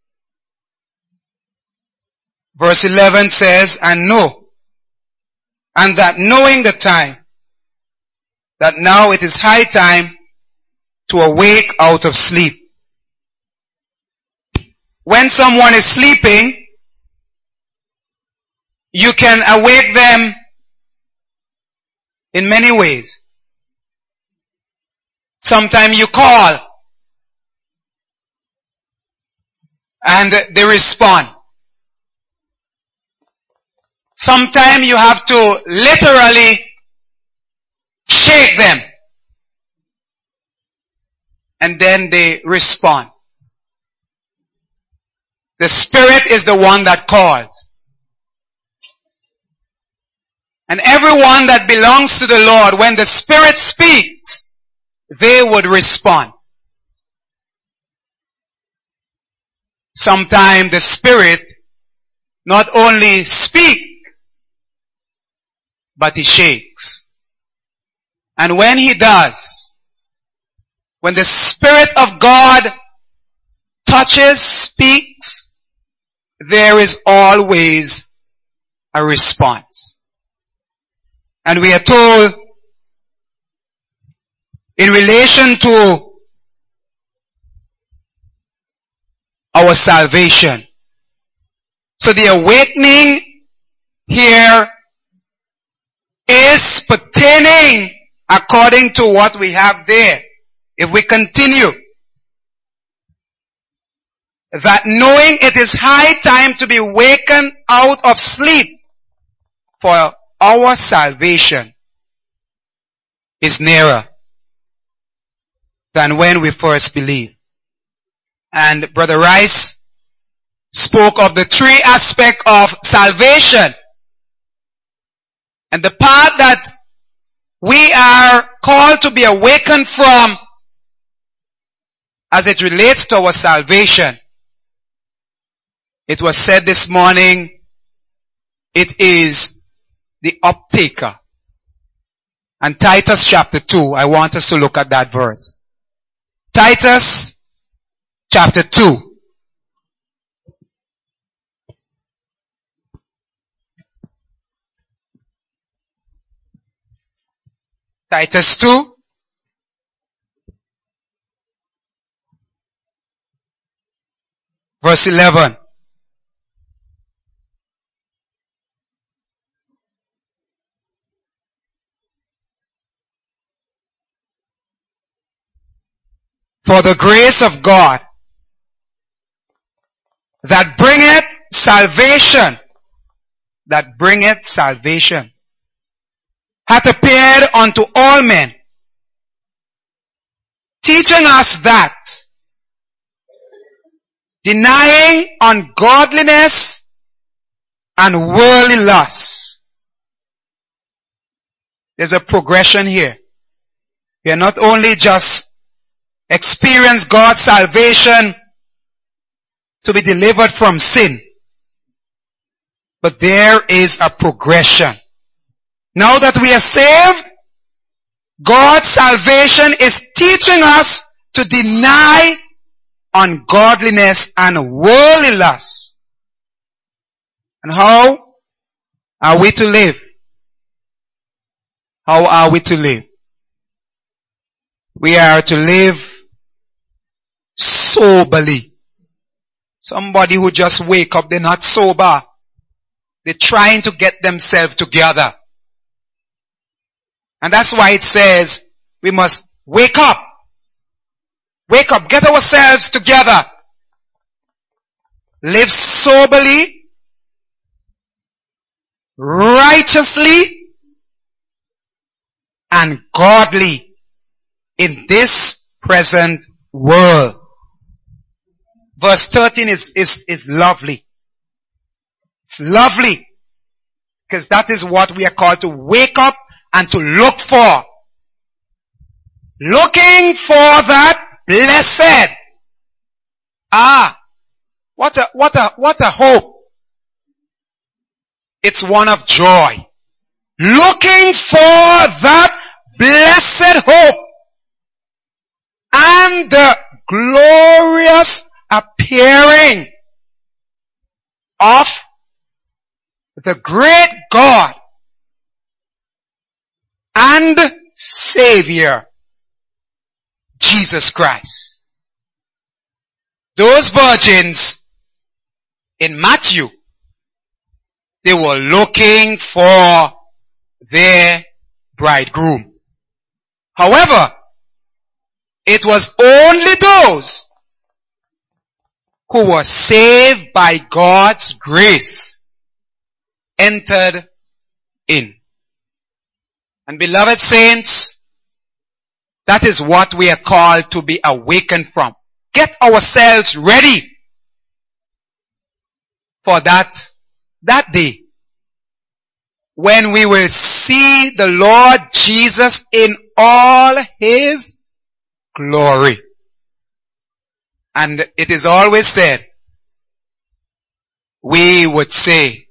Verse eleven says, and know, and that knowing the time, that now it is high time to awake out of sleep. When someone is sleeping, you can awake them in many ways. Sometimes you call and they respond. Sometimes you have to literally shake them and then they respond. The Spirit is the one that calls. And everyone that belongs to the Lord, when the Spirit speaks, they would respond. Sometimes the Spirit not only speaks, but He shakes. And when He does, when the Spirit of God touches, speaks, there is always a response. And we are told in relation to our salvation. So the awakening here is pertaining according to what we have there. If we continue, that knowing it is high time to be wakened out of sleep, for our salvation is nearer than when we first believed. And Brother Rice spoke of the three aspects of salvation. And the part that we are called to be awakened from as it relates to our salvation. It was said this morning, it is the uptaker. And Titus chapter two, I want us to look at that verse. Titus chapter two. Titus two. Verse eleven. For the grace of God that bringeth salvation, that bringeth salvation, hath appeared unto all men, teaching us that, denying ungodliness and worldly lusts. There's a progression here. We are not only just experience God's salvation to be delivered from sin, but there is a progression. Now that we are saved, God's salvation is teaching us to deny ungodliness and worldly lust. And how are we to live? How are we to live? We are to live soberly. Somebody who just wake up, they're not sober. They're trying to get themselves together. And that's why it says we must wake up. Wake up, get ourselves together. Live soberly, righteously, and godly in this present world. Verse thirteen is, is, is lovely. It's lovely. Because that is what we are called to wake up and to look for. Looking for that blessed. Ah, what a, what a, what a hope. It's one of joy. Looking for that blessed hope and the appearing of the great God and Savior, Jesus Christ. Those virgins in Matthew, they were looking for their bridegroom. However, it was only those who were saved by God's grace entered in. And beloved saints, that is what we are called to be awakened from. Get ourselves ready for that, that day when we will see the Lord Jesus in all His glory. And it is always said, we would say,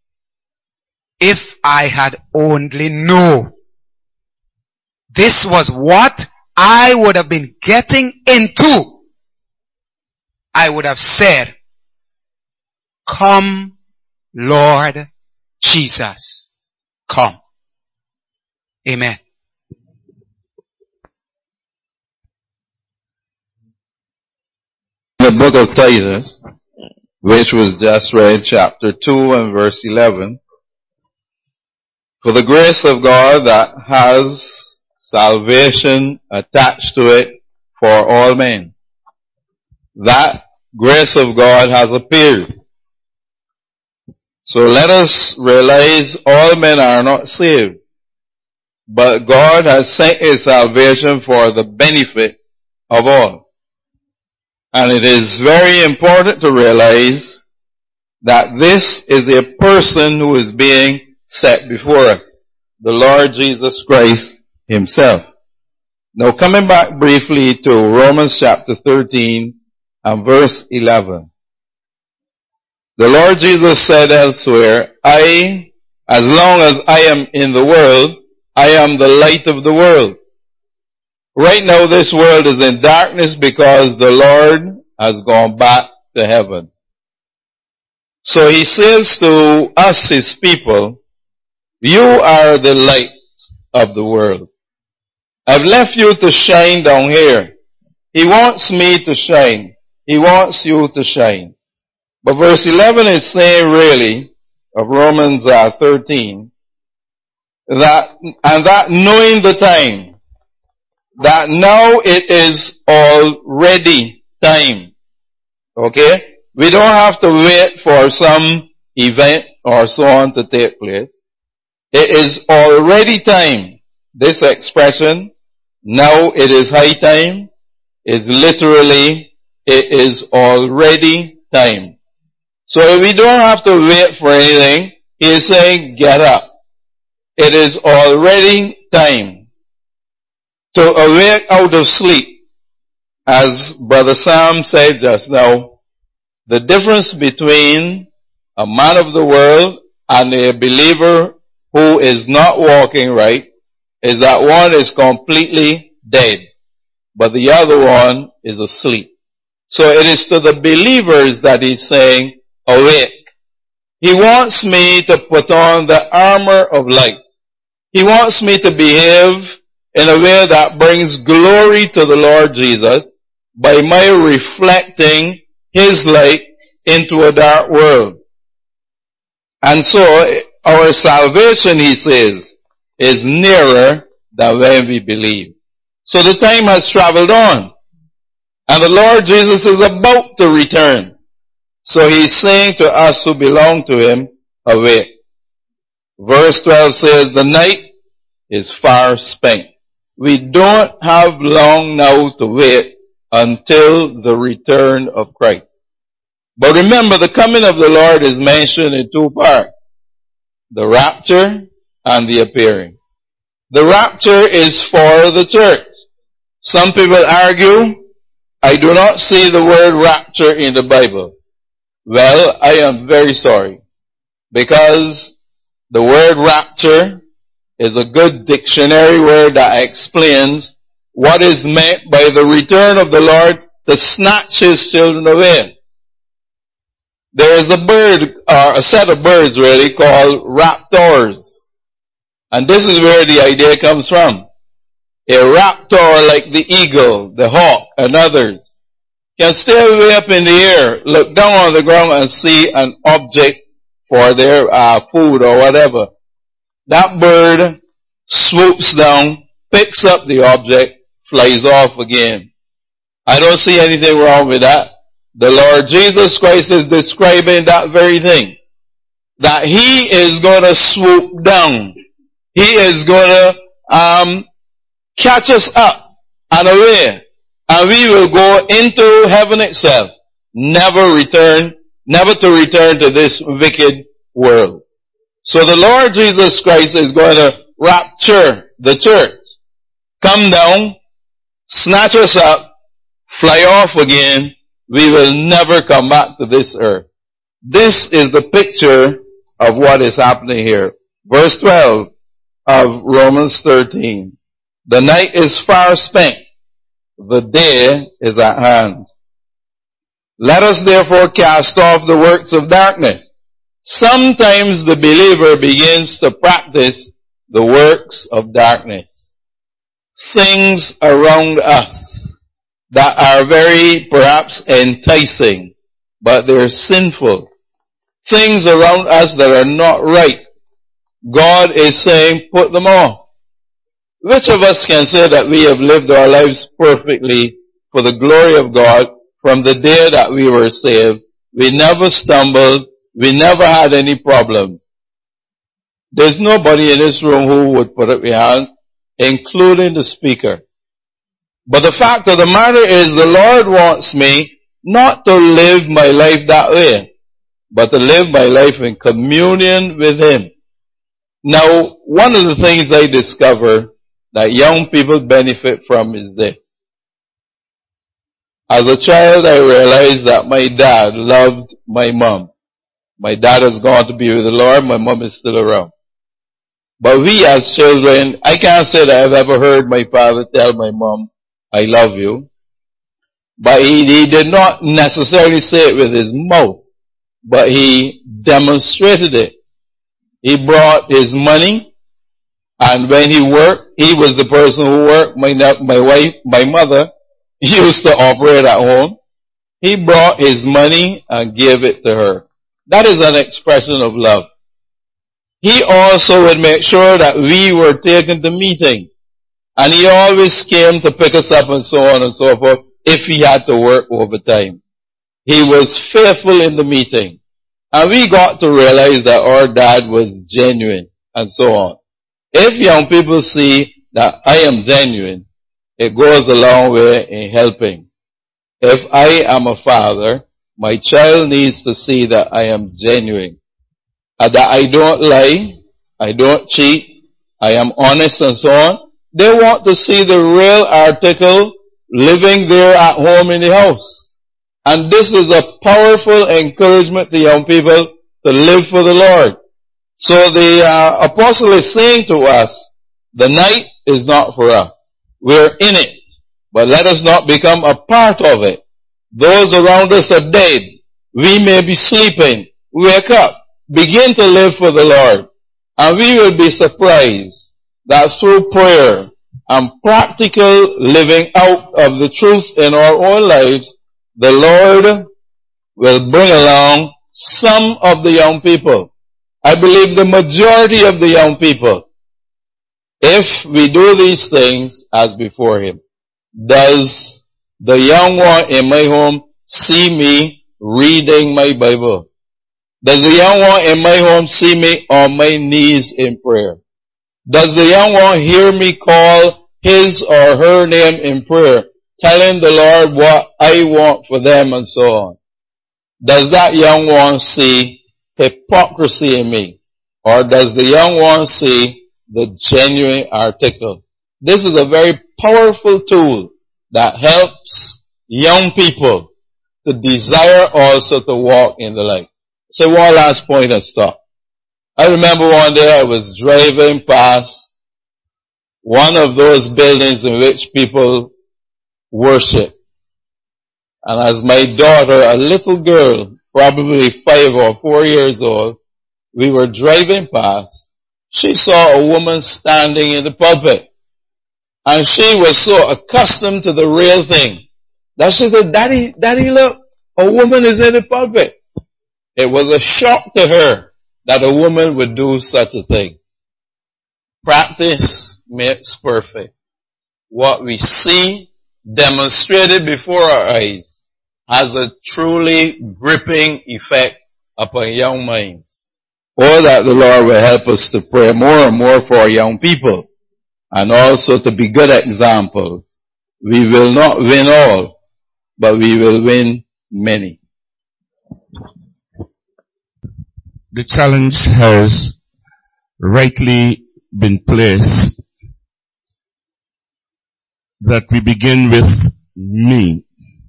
if I had only known this was what I would have been getting into, I would have said, come, Lord Jesus, come. Amen. The book of Titus, which was just read, chapter two and verse eleven. For the grace of God that has salvation attached to it for all men. That grace of God has appeared. So let us realize all men are not saved, but God has sent His salvation for the benefit of all. And it is very important to realize that this is a person who is being set before us, the Lord Jesus Christ Himself. Now coming back briefly to Romans chapter thirteen and verse eleven. The Lord Jesus said elsewhere, I, as long as I am in the world, I am the light of the world. Right now this world is in darkness because the Lord has gone back to heaven. So He says to us, His people, you are the light of the world. I've left you to shine down here. He wants me to shine. He wants you to shine. But verse eleven is saying really, of Romans uh, thirteen, that, and that knowing the time, that now it is already time. Okay? We don't have to wait for some event or so on to take place. It is already time. This expression, now it is high time, is literally, it is already time. So we don't have to wait for anything. He is saying, get up. It is already time to awake out of sleep. As Brother Sam said just now, the difference between a man of the world and a believer who is not walking right is that one is completely dead, but the other one is asleep. So it is to the believers that He's saying, awake. He wants me to put on the armor of light. He wants me to behave in a way that brings glory to the Lord Jesus by my reflecting His light into a dark world. And so our salvation, He says, is nearer than when we believe. So the time has traveled on, and the Lord Jesus is about to return. So He's saying to us who belong to Him, awake. Verse twelve says, the night is far spent. We don't have long now to wait until the return of Christ. But remember, the coming of the Lord is mentioned in two parts. The rapture and the appearing. The rapture is for the church. Some people argue, I do not see the word rapture in the Bible. Well, I am very sorry, because the word rapture is a good dictionary word that explains what is meant by the return of the Lord to snatch His children away. There is a bird, or a set of birds really, called raptors. And this is where the idea comes from. A raptor like the eagle, the hawk, and others can stay way up in the air, look down on the ground and see an object for their uh, food or whatever. That bird swoops down, picks up the object, flies off again. I don't see anything wrong with that. The Lord Jesus Christ is describing that very thing. That He is going to swoop down. He is going to um, catch us up and away. And we will go into heaven itself. Never return, never to return to this wicked world. So the Lord Jesus Christ is going to rapture the church. Come down, snatch us up, fly off again. We will never come back to this earth. This is the picture of what is happening here. Verse twelve of Romans thirteen. The night is far spent. The day is at hand. Let us therefore cast off the works of darkness. Sometimes the believer begins to practice the works of darkness. Things around us that are very perhaps enticing, but they're sinful. Things around us that are not right. God is saying, put them off. Which of us can say that we have lived our lives perfectly for the glory of God from the day that we were saved? We never stumbled. We never had any problems. There's nobody in this room who would put up your hand, including the speaker. But the fact of the matter is the Lord wants me not to live my life that way, but to live my life in communion with Him. Now, one of the things I discover that young people benefit from is this. As a child, I realized that my dad loved my mom. My dad has gone to be with the Lord. My mom is still around. But we as children, I can't say that I've ever heard my father tell my mom, I love you. But he, he did not necessarily say it with his mouth, but he demonstrated it. He brought his money, and when he worked, he was the person who worked. My, my wife, my mother, used to operate at home. He brought his money and gave it to her. That is an expression of love. He also would make sure that we were taken to meeting. And he always came to pick us up and so on and so forth if he had to work overtime. He was faithful in the meeting. And we got to realize that our dad was genuine and so on. If young people see that I am genuine, it goes a long way in helping. If I am a father, my child needs to see that I am genuine. And that I don't lie, I don't cheat, I am honest and so on. They want to see the real article living there at home in the house. And this is a powerful encouragement to young people to live for the Lord. So the uh, apostle is saying to us, the night is not for us. We're in it. But let us not become a part of it. Those around us are dead. We may be sleeping. Wake up. Begin to live for the Lord. And we will be surprised that through prayer and practical living out of the truth in our own lives, the Lord will bring along some of the young people. I believe the majority of the young people, if we do these things as before Him. Does the young one in my home see me reading my Bible? Does the young one in my home see me on my knees in prayer? Does the young one hear me call his or her name in prayer, telling the Lord what I want for them and so on? Does that young one see hypocrisy in me? Or does the young one see the genuine article? This is a very powerful tool that helps young people to desire also to walk in the light. So one last point and stop. I remember one day I was driving past one of those buildings in which people worship. And as my daughter, a little girl, probably five or four years old, we were driving past. She saw a woman standing in the pulpit. And she was so accustomed to the real thing that she said, Daddy, Daddy, look, a woman is in the pulpit. It was a shock to her that a woman would do such a thing. Practice makes perfect. What we see demonstrated before our eyes has a truly gripping effect upon young minds. Oh, that the Lord will help us to pray more and more for our young people, and also to be good examples. We will not win all, but we will win many. The challenge has rightly been placed that we begin with me.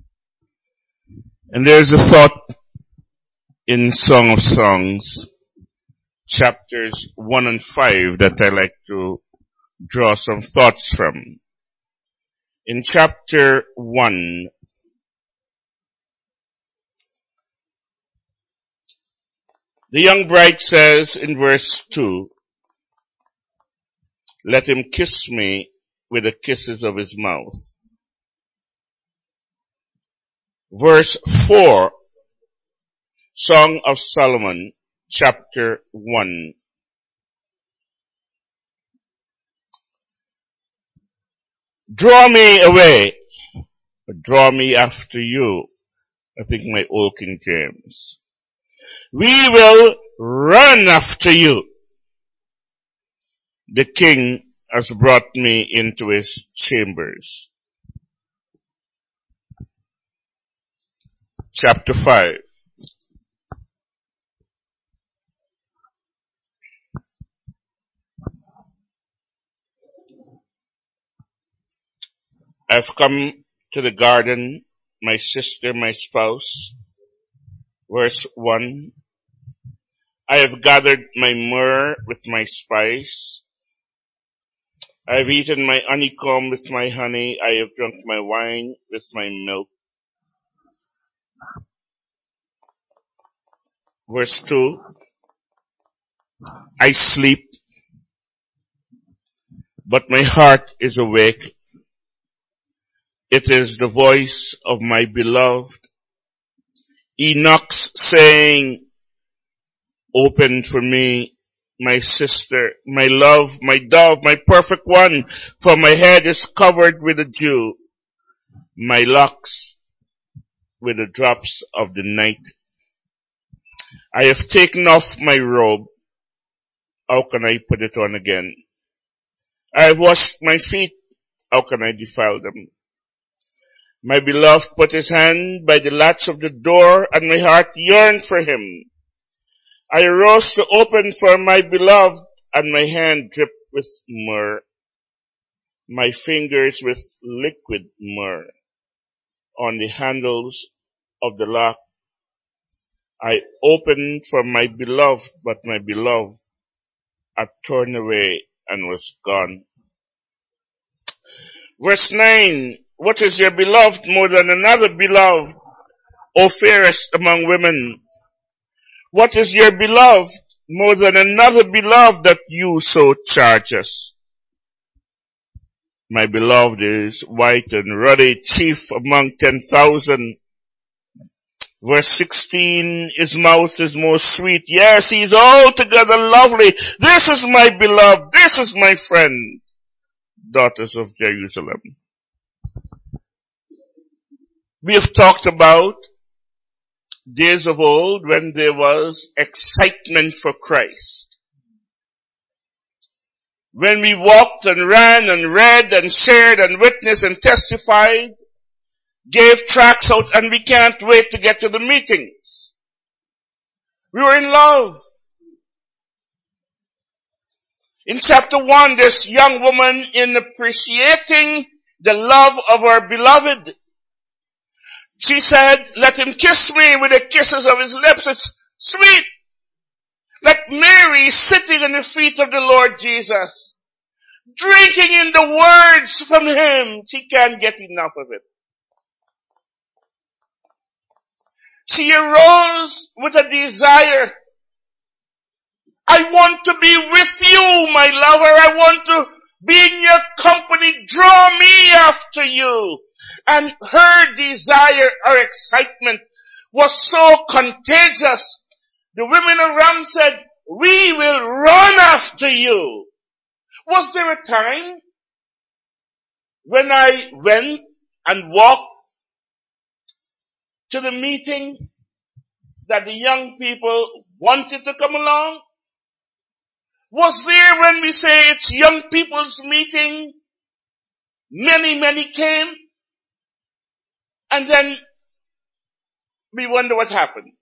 And there's a thought in Song of Songs, chapters one and five, that I like to draw some thoughts from. In chapter one, the young bride says in verse two, let him kiss me with the kisses of his mouth. Verse four, Song of Solomon, chapter one. Draw me away, but draw me after you. I think my old King James. We will run after you. The king has brought me into his chambers. Chapter five. I've come to the garden, my sister, my spouse. Verse one. I have gathered my myrrh with my spice. I have eaten my honeycomb with my honey. I have drunk my wine with my milk. Verse two. I sleep, but my heart is awake. It is the voice of my beloved. He knocks, saying, open for me, my sister, my love, my dove, my perfect one, for my head is covered with a dew, my locks with the drops of the night. I have taken off my robe. How can I put it on again? I have washed my feet. How can I defile them? My beloved put his hand by the latch of the door, and my heart yearned for him. I arose to open for my beloved, and my hand dripped with myrrh, my fingers with liquid myrrh. On the handles of the lock, I opened for my beloved, but my beloved had torn away and was gone. Verse nine. What is your beloved more than another beloved, O fairest among women? What is your beloved more than another beloved that you so charge us? My beloved is white and ruddy, chief among ten thousand. Verse sixteen, his mouth is most sweet. Yes, he is altogether lovely. This is my beloved. This is my friend, daughters of Jerusalem. We have talked about days of old when there was excitement for Christ. When we walked and ran and read and shared and witnessed and testified, gave tracts out, and we can't wait to get to the meetings. We were in love. In chapter one, this young woman, in appreciating the love of her beloved, she said, let him kiss me with the kisses of his lips. It's sweet. Like Mary sitting in the feet of the Lord Jesus, drinking in the words from him. She can't get enough of it. She arose with a desire. I want to be with you, my lover. I want to be in your company. Draw me after you. And her desire, her excitement was so contagious. The women around said, we will run after you. Was there a time when I went and walked to the meeting that the young people wanted to come along? Was there when we say it's young people's meeting, many, many came, and then we wonder what happened?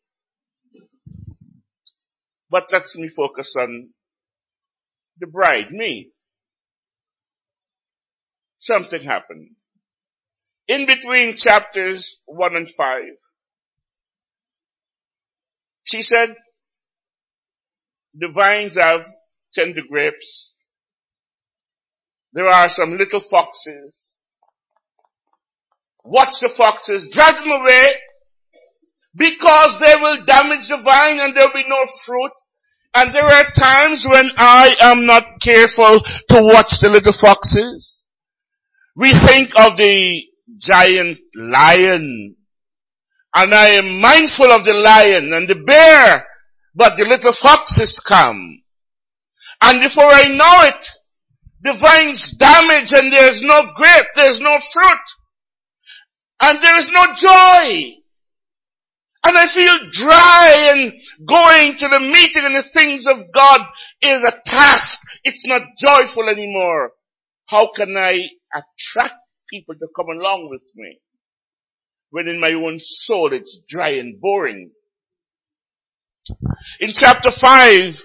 But let me focus on the bride, me. Something happened. In between chapters one and five, she said, the vines have tender grapes. There are some little foxes. Watch the foxes, drive them away, because they will damage the vine and there will be no fruit. And there are times when I am not careful to watch the little foxes. We think of the giant lion, and I am mindful of the lion and the bear, but the little foxes come. And before I know it, the vine's damaged and there's no grape, there's no fruit, and there is no joy. And I feel dry, and going to the meeting and the things of God is a task. It's not joyful anymore. How can I attract people to come along with me when in my own soul it's dry and boring? In chapter five,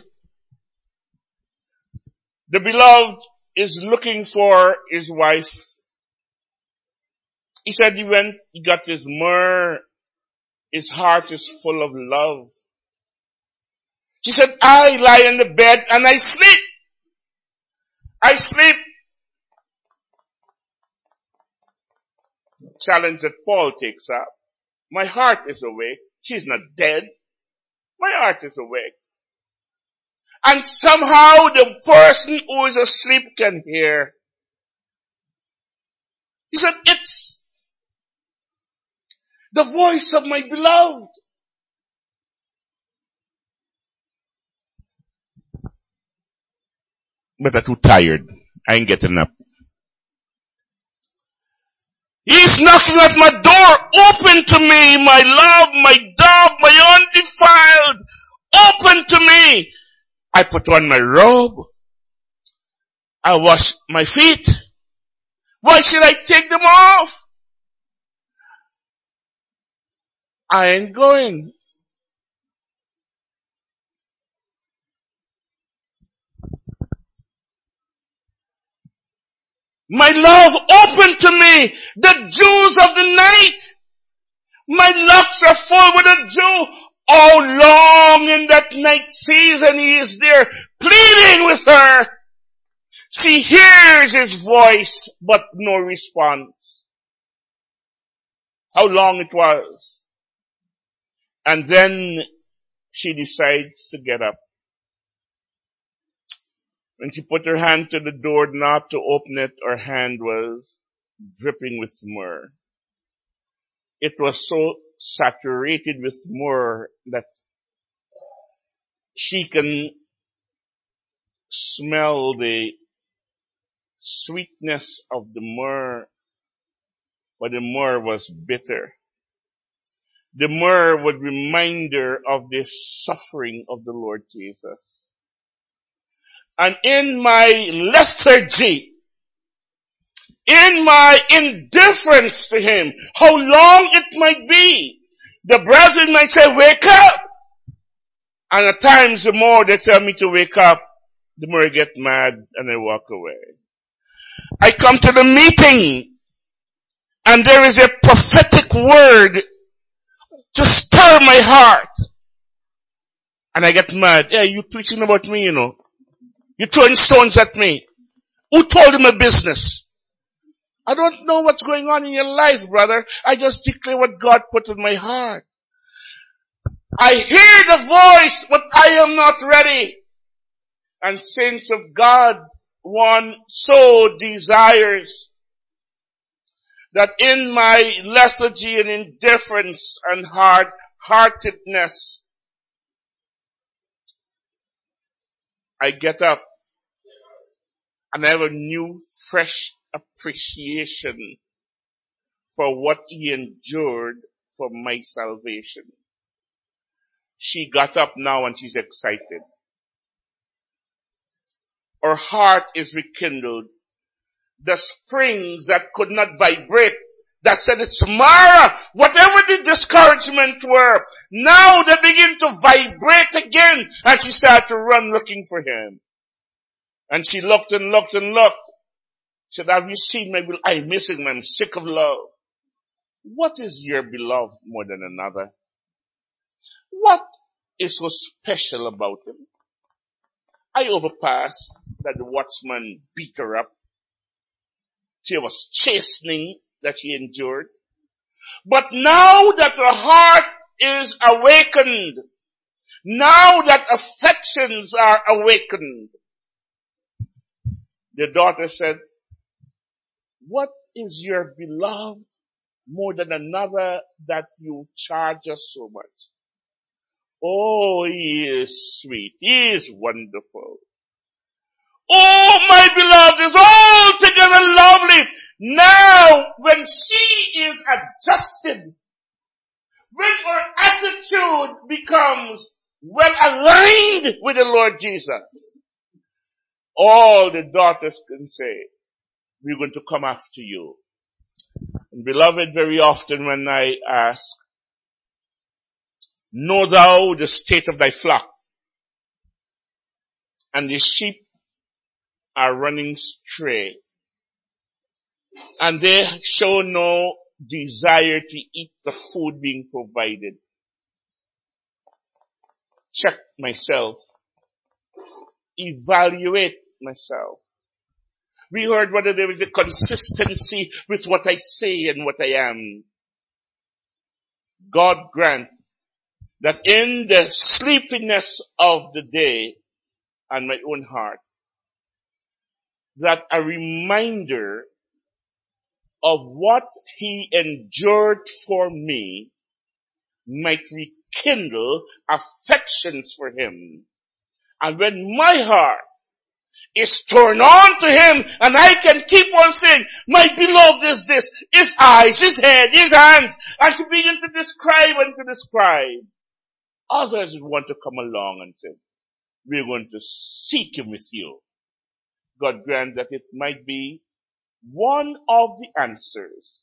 the beloved is looking for his wife. He said he went, he got his myrrh. His heart is full of love. She said, I lie in the bed and I sleep. I sleep. Challenge that Paul takes up. My heart is awake. She's not dead. My heart is awake. And somehow the person who is asleep can hear. He said, it's the voice of my beloved. But I'm too tired. I ain't getting up. He's knocking at my door. Open to me, my love, my dove, my undefiled. Open to me. I put on my robe. I wash my feet. Why should I take them off? I ain't going. My love, open to me the dews of the night. My locks are full with a dew. All long in that night season he is there pleading with her. She hears his voice but no response. How long it was. And then she decides to get up. When she put her hand to the door knob to open it, her hand was dripping with myrrh. It was so saturated with myrrh that she can smell the sweetness of the myrrh, but the myrrh was bitter. The myrrh would remind her of the suffering of the Lord Jesus. And in my lethargy, in my indifference to him, how long it might be, the brethren might say, wake up. And at times the more they tell me to wake up, the more I get mad and I walk away. I come to the meeting and there is a prophetic word to stir my heart. And I get mad. Hey, you preaching about me, you know. You're throwing stones at me. Who told you my business? I don't know what's going on in your life, brother. I just declare what God put in my heart. I hear the voice, but I am not ready. And saints of God, one so desires that in my lethargy and indifference and hard-heartedness, I get up and I have a new, fresh appreciation for what he endured for my salvation. She got up now and she's excited. Her heart is rekindled. The springs that could not vibrate, that said it's Mara, whatever the discouragement were, now they begin to vibrate again. And she started to run looking for him. And she looked and looked and looked. She said, have you seen my beloved? I'm missing him. I'm sick of love. What is your beloved more than another? What is so special about him? I overpassed that the watchman beat her up. She was chastening that she endured. But now that her heart is awakened, now that affections are awakened, the daughter said, what is your beloved more than another that you charge us so much? Oh, he is sweet. He is wonderful. Oh, my beloved is altogether lovely. Now, when she is adjusted, when her attitude becomes well aligned with the Lord Jesus, all the daughters can say, we're going to come after you. And beloved, very often when I ask, know thou the state of thy flock, and the sheep are running stray, and they show no desire to eat the food being provided. Check myself. Evaluate myself. We heard whether there is a consistency with what I say and what I am. God grant that in the sleepiness of the day and my own heart, that a reminder of what he endured for me might rekindle affections for him. And when my heart is turned on to him and I can keep on saying, my beloved is this, his eyes, his head, his hand, and to begin to describe and to describe, others would want to come along and say, we're going to seek him with you. God grant that it might be one of the answers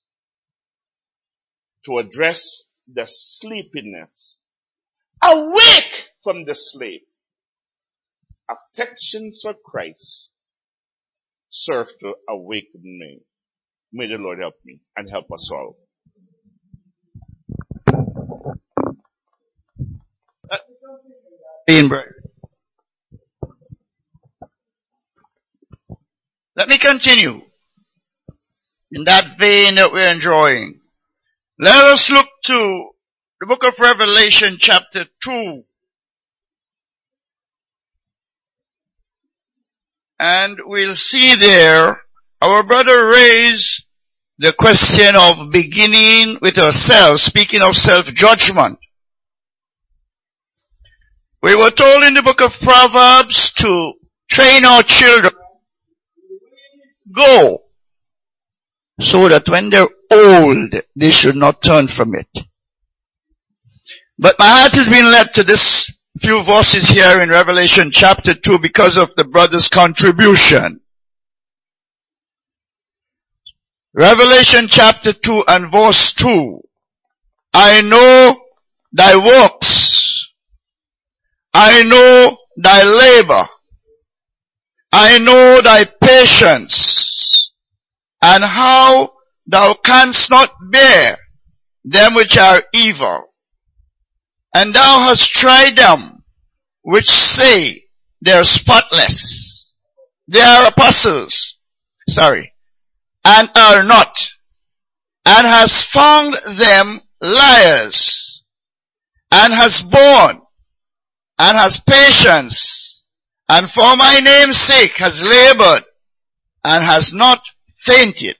to address the sleepiness. Awake from the sleep. Affections for Christ serve to awaken me. May the Lord help me and help us all. Let me continue in that vein that we're enjoying. Let us look to the book of Revelation chapter two. And we'll see there, our brother raised the question of beginning with ourselves, speaking of self-judgment. We were told in the book of Proverbs to train our children, go, so that when they're old, they should not turn from it. But my heart has been led to this few verses here in Revelation chapter two because of the brother's contribution. Revelation chapter two and verse two. I know thy works. I know thy labor. I know thy patience, and how thou canst not bear them which are evil. And thou hast tried them which say they are spotless. They are apostles, sorry, and are not, and hast found them liars, and has borne, and has patience, and for my name's sake has labored, and has not fainted.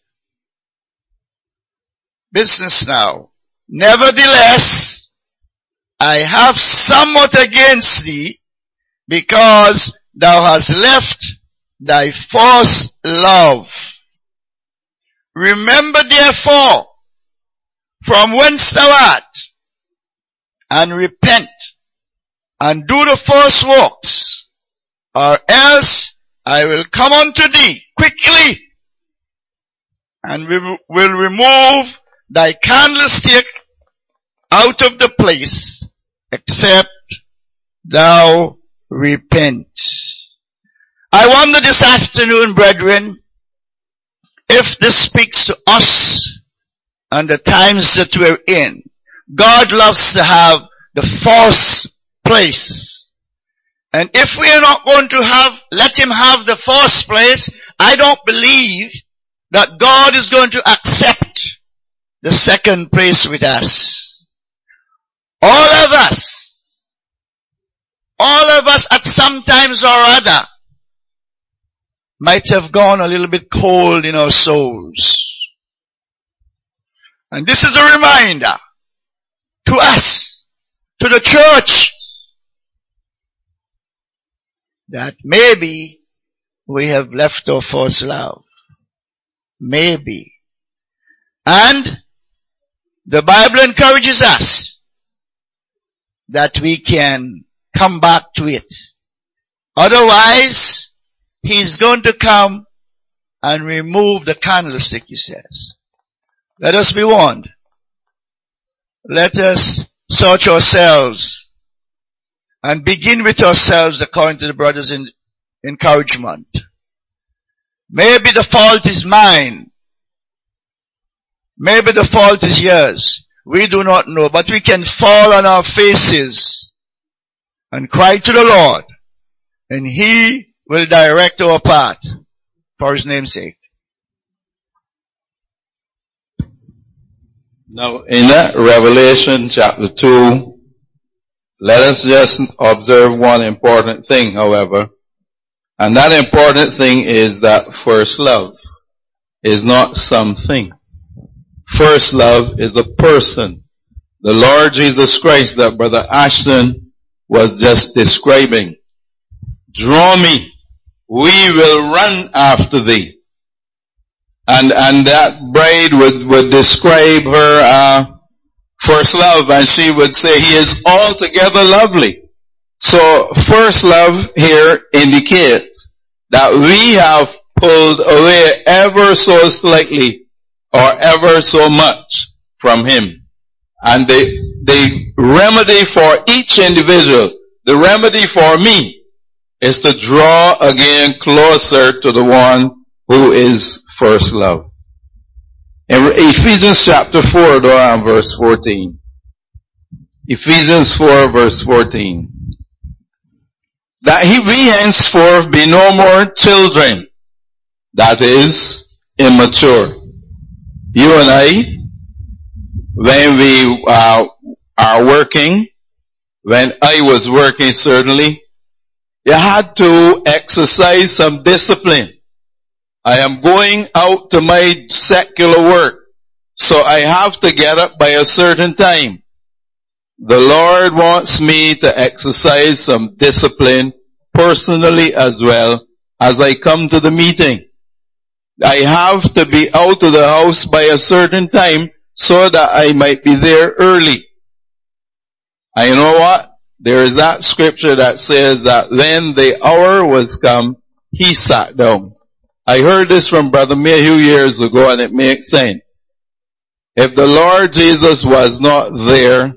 Business now. Nevertheless, I have somewhat against thee, because thou hast left thy first love. Remember therefore from whence thou art, and repent, and do the first works, or else I will come unto thee quickly, and we will remove thy candlestick out of the place, except thou repent. I wonder this afternoon, brethren, if this speaks to us and the times that we're in. God loves to have the first place. And if we are not going to have, let him have the first place, I don't believe that God is going to accept the second place with us. All of us, all of us at some times or other might have gone a little bit cold in our souls. And this is a reminder to us, to the church, that maybe we have left our first love. Maybe. And the Bible encourages us that we can come back to it. Otherwise, he's going to come and remove the candlestick, he says. Let us be warned. Let us search ourselves and begin with ourselves according to the brother's encouragement. Maybe the fault is mine. Maybe the fault is yours. We do not know, but we can fall on our faces and cry to the Lord, and he will direct our path for his name's sake. Now, in that Revelation chapter two, let us just observe one important thing, however. And that important thing is that first love is not something. First love is a person. The Lord Jesus Christ that Brother Ashton was just describing. Draw me, we will run after thee. And, and that bride would, would describe her, uh, first love, and she would say, he is altogether lovely. So, first love here indicates that we have pulled away ever so slightly or ever so much from him. And the, the remedy for each individual, the remedy for me, is to draw again closer to the one who is first love. In Ephesians chapter four, though, and verse fourteen. Ephesians four, verse fourteen. That he, we henceforth be no more children, that is, immature. You and I, when we uh, are working, when I was working certainly, you had to exercise some discipline. I am going out to my secular work, so I have to get up by a certain time. The Lord wants me to exercise some discipline personally as well as I come to the meeting. I have to be out of the house by a certain time so that I might be there early. And you know what? There is that scripture that says that when the hour was come, he sat down. I heard this from Brother Mayhew years ago, and it makes sense. If the Lord Jesus was not there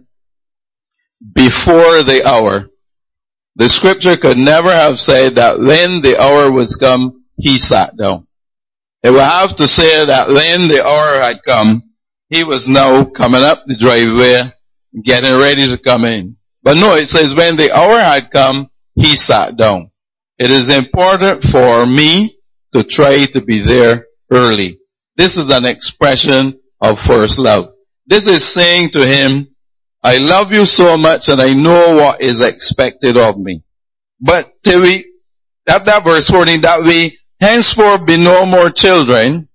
before the hour, the scripture could never have said that when the hour was come, he sat down. It would have to say that when the hour had come, he was now coming up the driveway, getting ready to come in. But no, it says when the hour had come, he sat down. It is important for me to try to be there early. This is an expression of first love. This is saying to him, I love you so much and I know what is expected of me. But till we, at that verse fourteen, that we henceforth be no more children,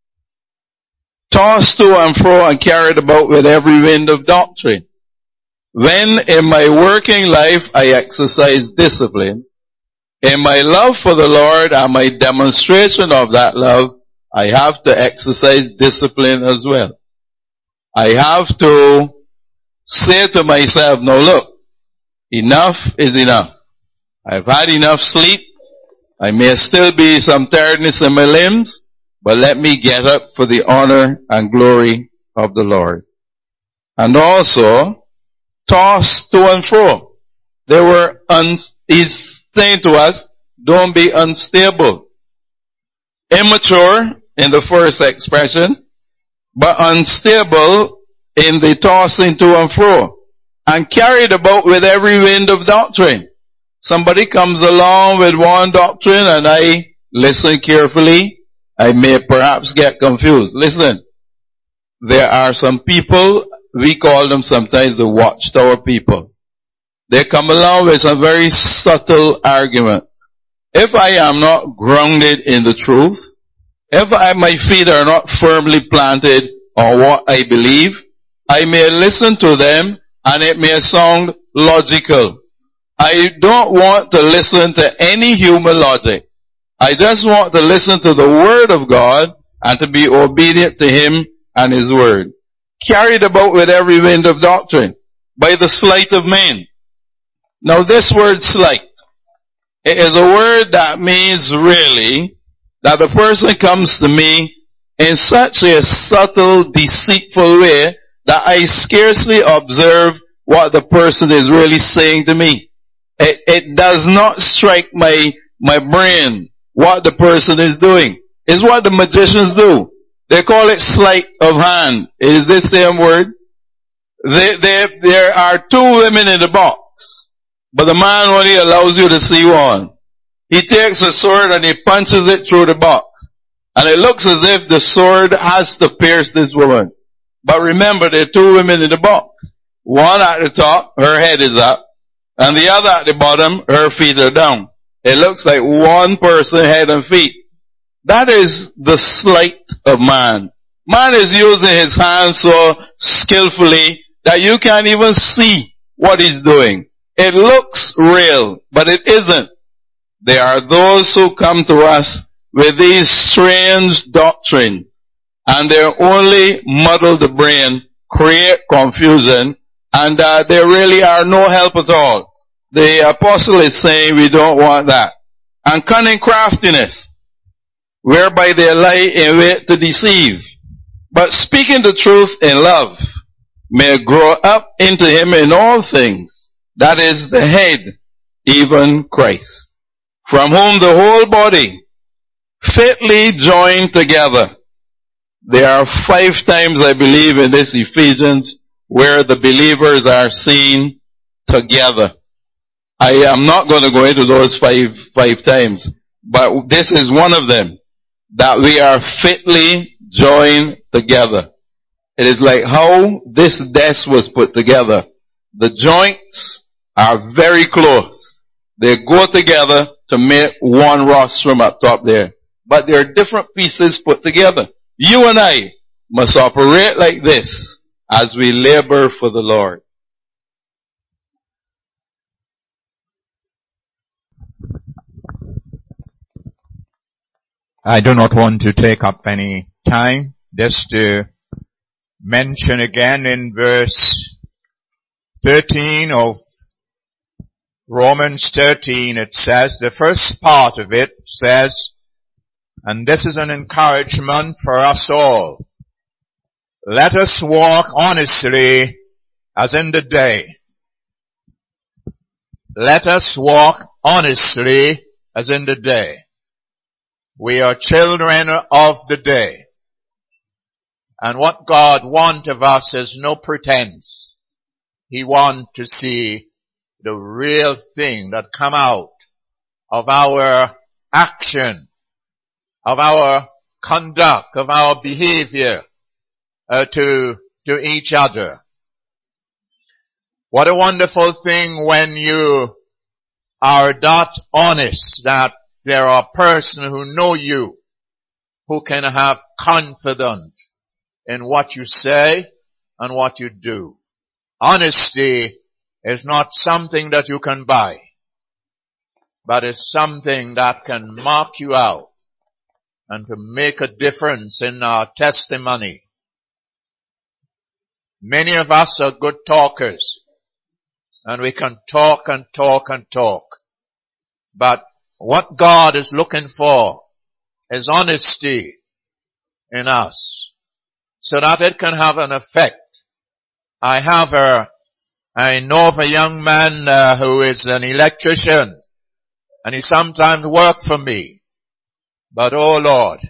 tossed to and fro and carried about with every wind of doctrine. When in my working life I exercise discipline, in my love for the Lord and my demonstration of that love, I have to exercise discipline as well. I have to say to myself, no look, enough is enough. I've had enough sleep. I may still be some tiredness in my limbs, but let me get up for the honor and glory of the Lord. And also, tossed to and fro. They were, un- he's saying to us, don't be unstable. Immature in the first expression, but unstable in the tossing to and fro. And carried about with every wind of doctrine. Somebody comes along with one doctrine and I listen carefully. I may perhaps get confused. Listen, there are some people, we call them sometimes the watchtower people. They come along with some very subtle arguments. If I am not grounded in the truth, if I, my feet are not firmly planted on what I believe, I may listen to them and it may sound logical. I don't want to listen to any human logic. I just want to listen to the Word of God and to be obedient to Him and His Word. Carried about with every wind of doctrine by the sleight of men. Now this word sleight, it is a word that means really that the person comes to me in such a subtle, deceitful way that I scarcely observe what the person is really saying to me. It, it does not strike my, my brain what the person is doing. It's what the magicians do. They call it sleight of hand. It is this same word. They, they, there are two women in the box, but the man only allows you to see one. He takes a sword and he punches it through the box. And it looks as if the sword has to pierce this woman. But remember, there are two women in the box. One at the top, her head is up. And the other at the bottom, her feet are down. It looks like one person, head and feet. That is the sleight of man. Man is using his hands so skillfully that you can't even see what he's doing. It looks real, but it isn't. There are those who come to us with these strange doctrines, and they only muddle the brain, create confusion, and uh, there really are no help at all. The apostle is saying we don't want that. And cunning craftiness, whereby they lie in wait to deceive. But speaking the truth in love may grow up into him in all things. That is the head, even Christ, from whom the whole body, fitly joined together. There are five times, I believe, in this Ephesians where the believers are seen together. I am not going to go into those five, five times, but this is one of them, that we are fitly joined together. It is like how this desk was put together. The joints are very close. They go together to make one rostrum up top there. But there are different pieces put together. You and I must operate like this as we labor for the Lord. I do not want to take up any time, just to mention again in verse thirteen of Romans thirteen, it says, the first part of it says, and this is an encouragement for us all, let us walk honestly as in the day. Let us walk honestly as in the day. We are children of the day. And what God wants of us is no pretense. He wants to see the real thing that come out of our action, of our conduct, of our behavior uh, to to each other. What a wonderful thing when you are that honest, that there are persons who know you, who can have confidence in what you say and what you do. Honesty is not something that you can buy, but it's something that can mark you out and to make a difference in our testimony. Many of us are good talkers, and we can talk and talk and talk. But what God is looking for is honesty in us, so that it can have an effect. I have a, I know of a young man uh, who is an electrician, and he sometimes works for me. But oh Lord,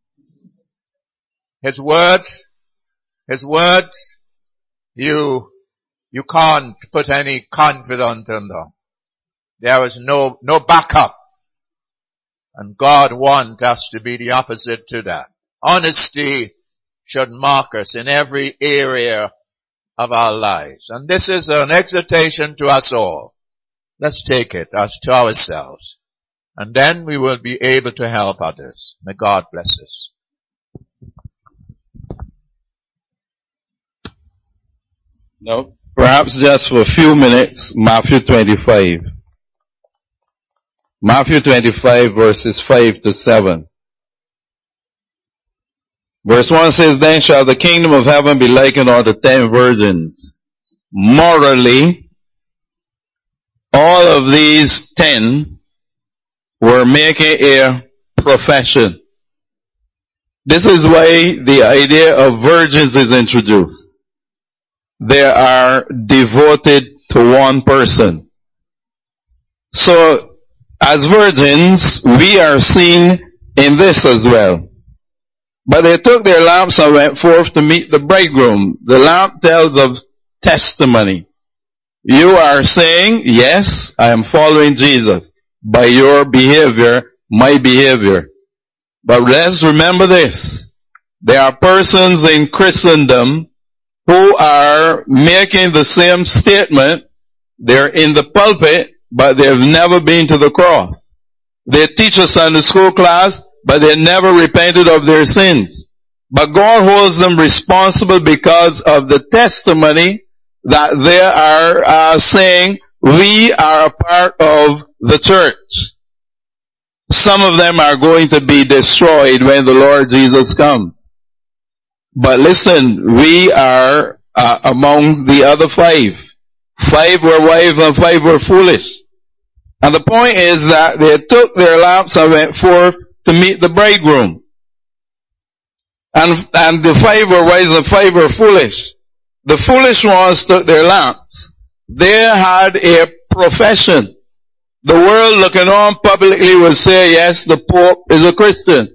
his word, his words, you, you can't put any confidence in them. There is no, no backup. And God wants us to be the opposite to that. Honesty should mark us in every area of our lives. And this is an exhortation to us all. Let's take it as to ourselves. And then we will be able to help others. May God bless us. Now, perhaps just for a few minutes, Matthew twenty-five. Matthew twenty-five verses five to seven. Verse one says, then shall the kingdom of heaven be likened unto ten virgins. Morally, all of these ten were making a profession. This is why the idea of virgins is introduced. They are devoted to one person. So, as virgins, we are seen in this as well. But they took their lamps and went forth to meet the bridegroom. The lamp tells of testimony. You are saying, yes, I am following Jesus by your behavior, my behavior. But let's remember this. There are persons in Christendom who are making the same statement. They're in the pulpit, but they've never been to the cross. They teach a Sunday school class, but they never repented of their sins. But God holds them responsible because of the testimony that they are uh, saying, we are a part of the church. Some of them are going to be destroyed when the Lord Jesus comes. But listen, we are uh, among the other five. Five were wise and five were foolish. And the point is that they took their lamps and went forth to meet the bridegroom. And, and the five were wise and five were foolish. The foolish ones took their lamps. They had a profession. The world looking on publicly will say, yes, the Pope is a Christian.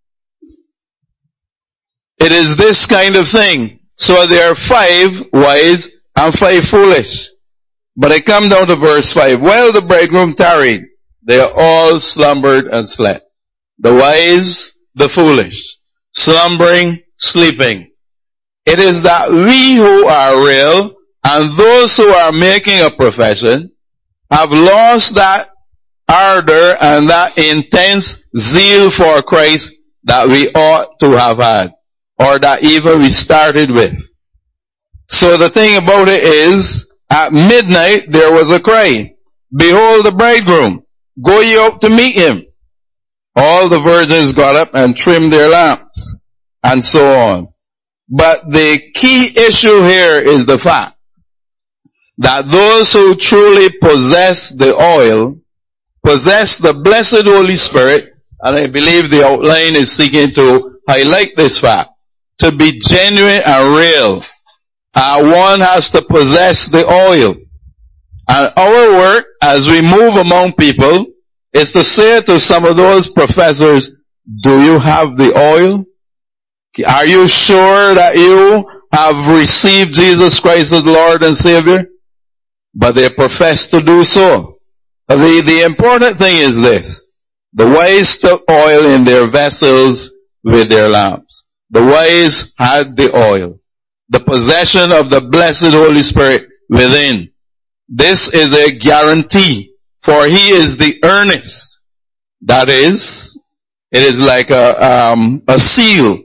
It is this kind of thing. So there are five wise and five foolish. But I come down to verse five. While the bridegroom tarried, they all slumbered and slept. The wise, the foolish. Slumbering, sleeping. It is that we who are real and those who are making a profession have lost that ardor and that intense zeal for Christ that we ought to have had, or that even we started with. So the thing about it is, at midnight there was a cry, behold the bridegroom, go ye out to meet him. All the virgins got up and trimmed their lamps, and so on. But the key issue here is the fact that those who truly possess the oil, possess the blessed Holy Spirit, and I believe the outline is seeking to highlight this fact, to be genuine and real, uh, one has to possess the oil. And our work as we move among people is to say to some of those professors, do you have the oil? Are you sure that you have received Jesus Christ as Lord and Savior? But they profess to do so. The, the important thing is this. The wise took oil in their vessels with their lamps. The wise had the oil. The possession of the blessed Holy Spirit within. This is a guarantee, for he is the earnest. That is, it is like a, um, a seal.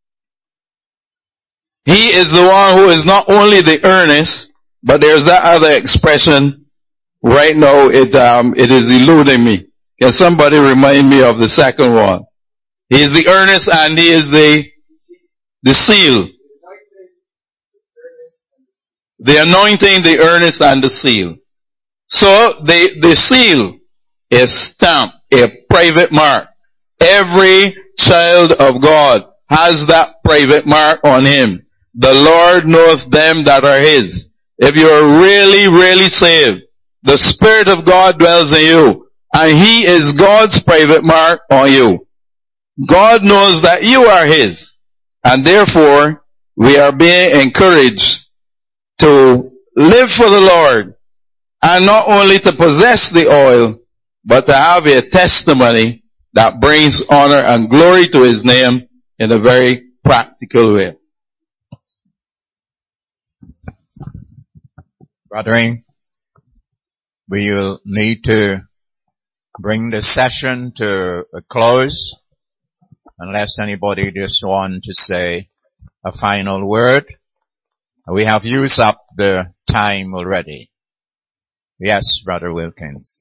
He is the one who is not only the earnest, but there's that other expression. Right now, it, um, it is eluding me. Can somebody remind me of the second one? He is the earnest and he is the, the seal. The anointing, the earnest, and the seal. So, the, the seal is stamped, a private mark. Every child of God has that private mark on him. The Lord knoweth them that are his. If you're really, really saved, the Spirit of God dwells in you, and he is God's private mark on you. God knows that you are his, and therefore, we are being encouraged to live for the Lord, and not only to possess the oil, but to have a testimony that brings honor and glory to his name in a very practical way. Brethren, we will need to bring the session to a close, unless anybody just want to say a final word. We have used up the time already. Yes, Brother Wilkins.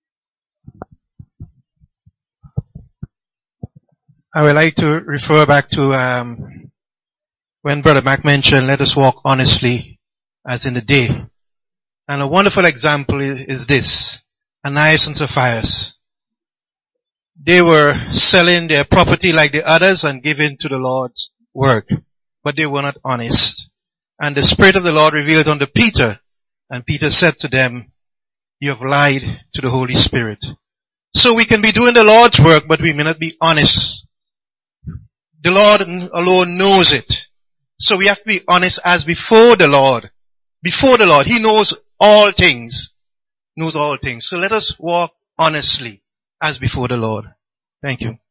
I would like to refer back to um, when Brother Mac mentioned, let us walk honestly as in the day. And a wonderful example is, is this, Ananias and Sapphira. They were selling their property like the others and giving to the Lord's work, but they were not honest. And the Spirit of the Lord revealed unto Peter, and Peter said to them, you have lied to the Holy Spirit. So we can be doing the Lord's work, but we may not be honest. The Lord alone knows it. So we have to be honest as before the Lord. Before the Lord. He knows all things. Knows all things. So let us walk honestly as before the Lord. Thank you.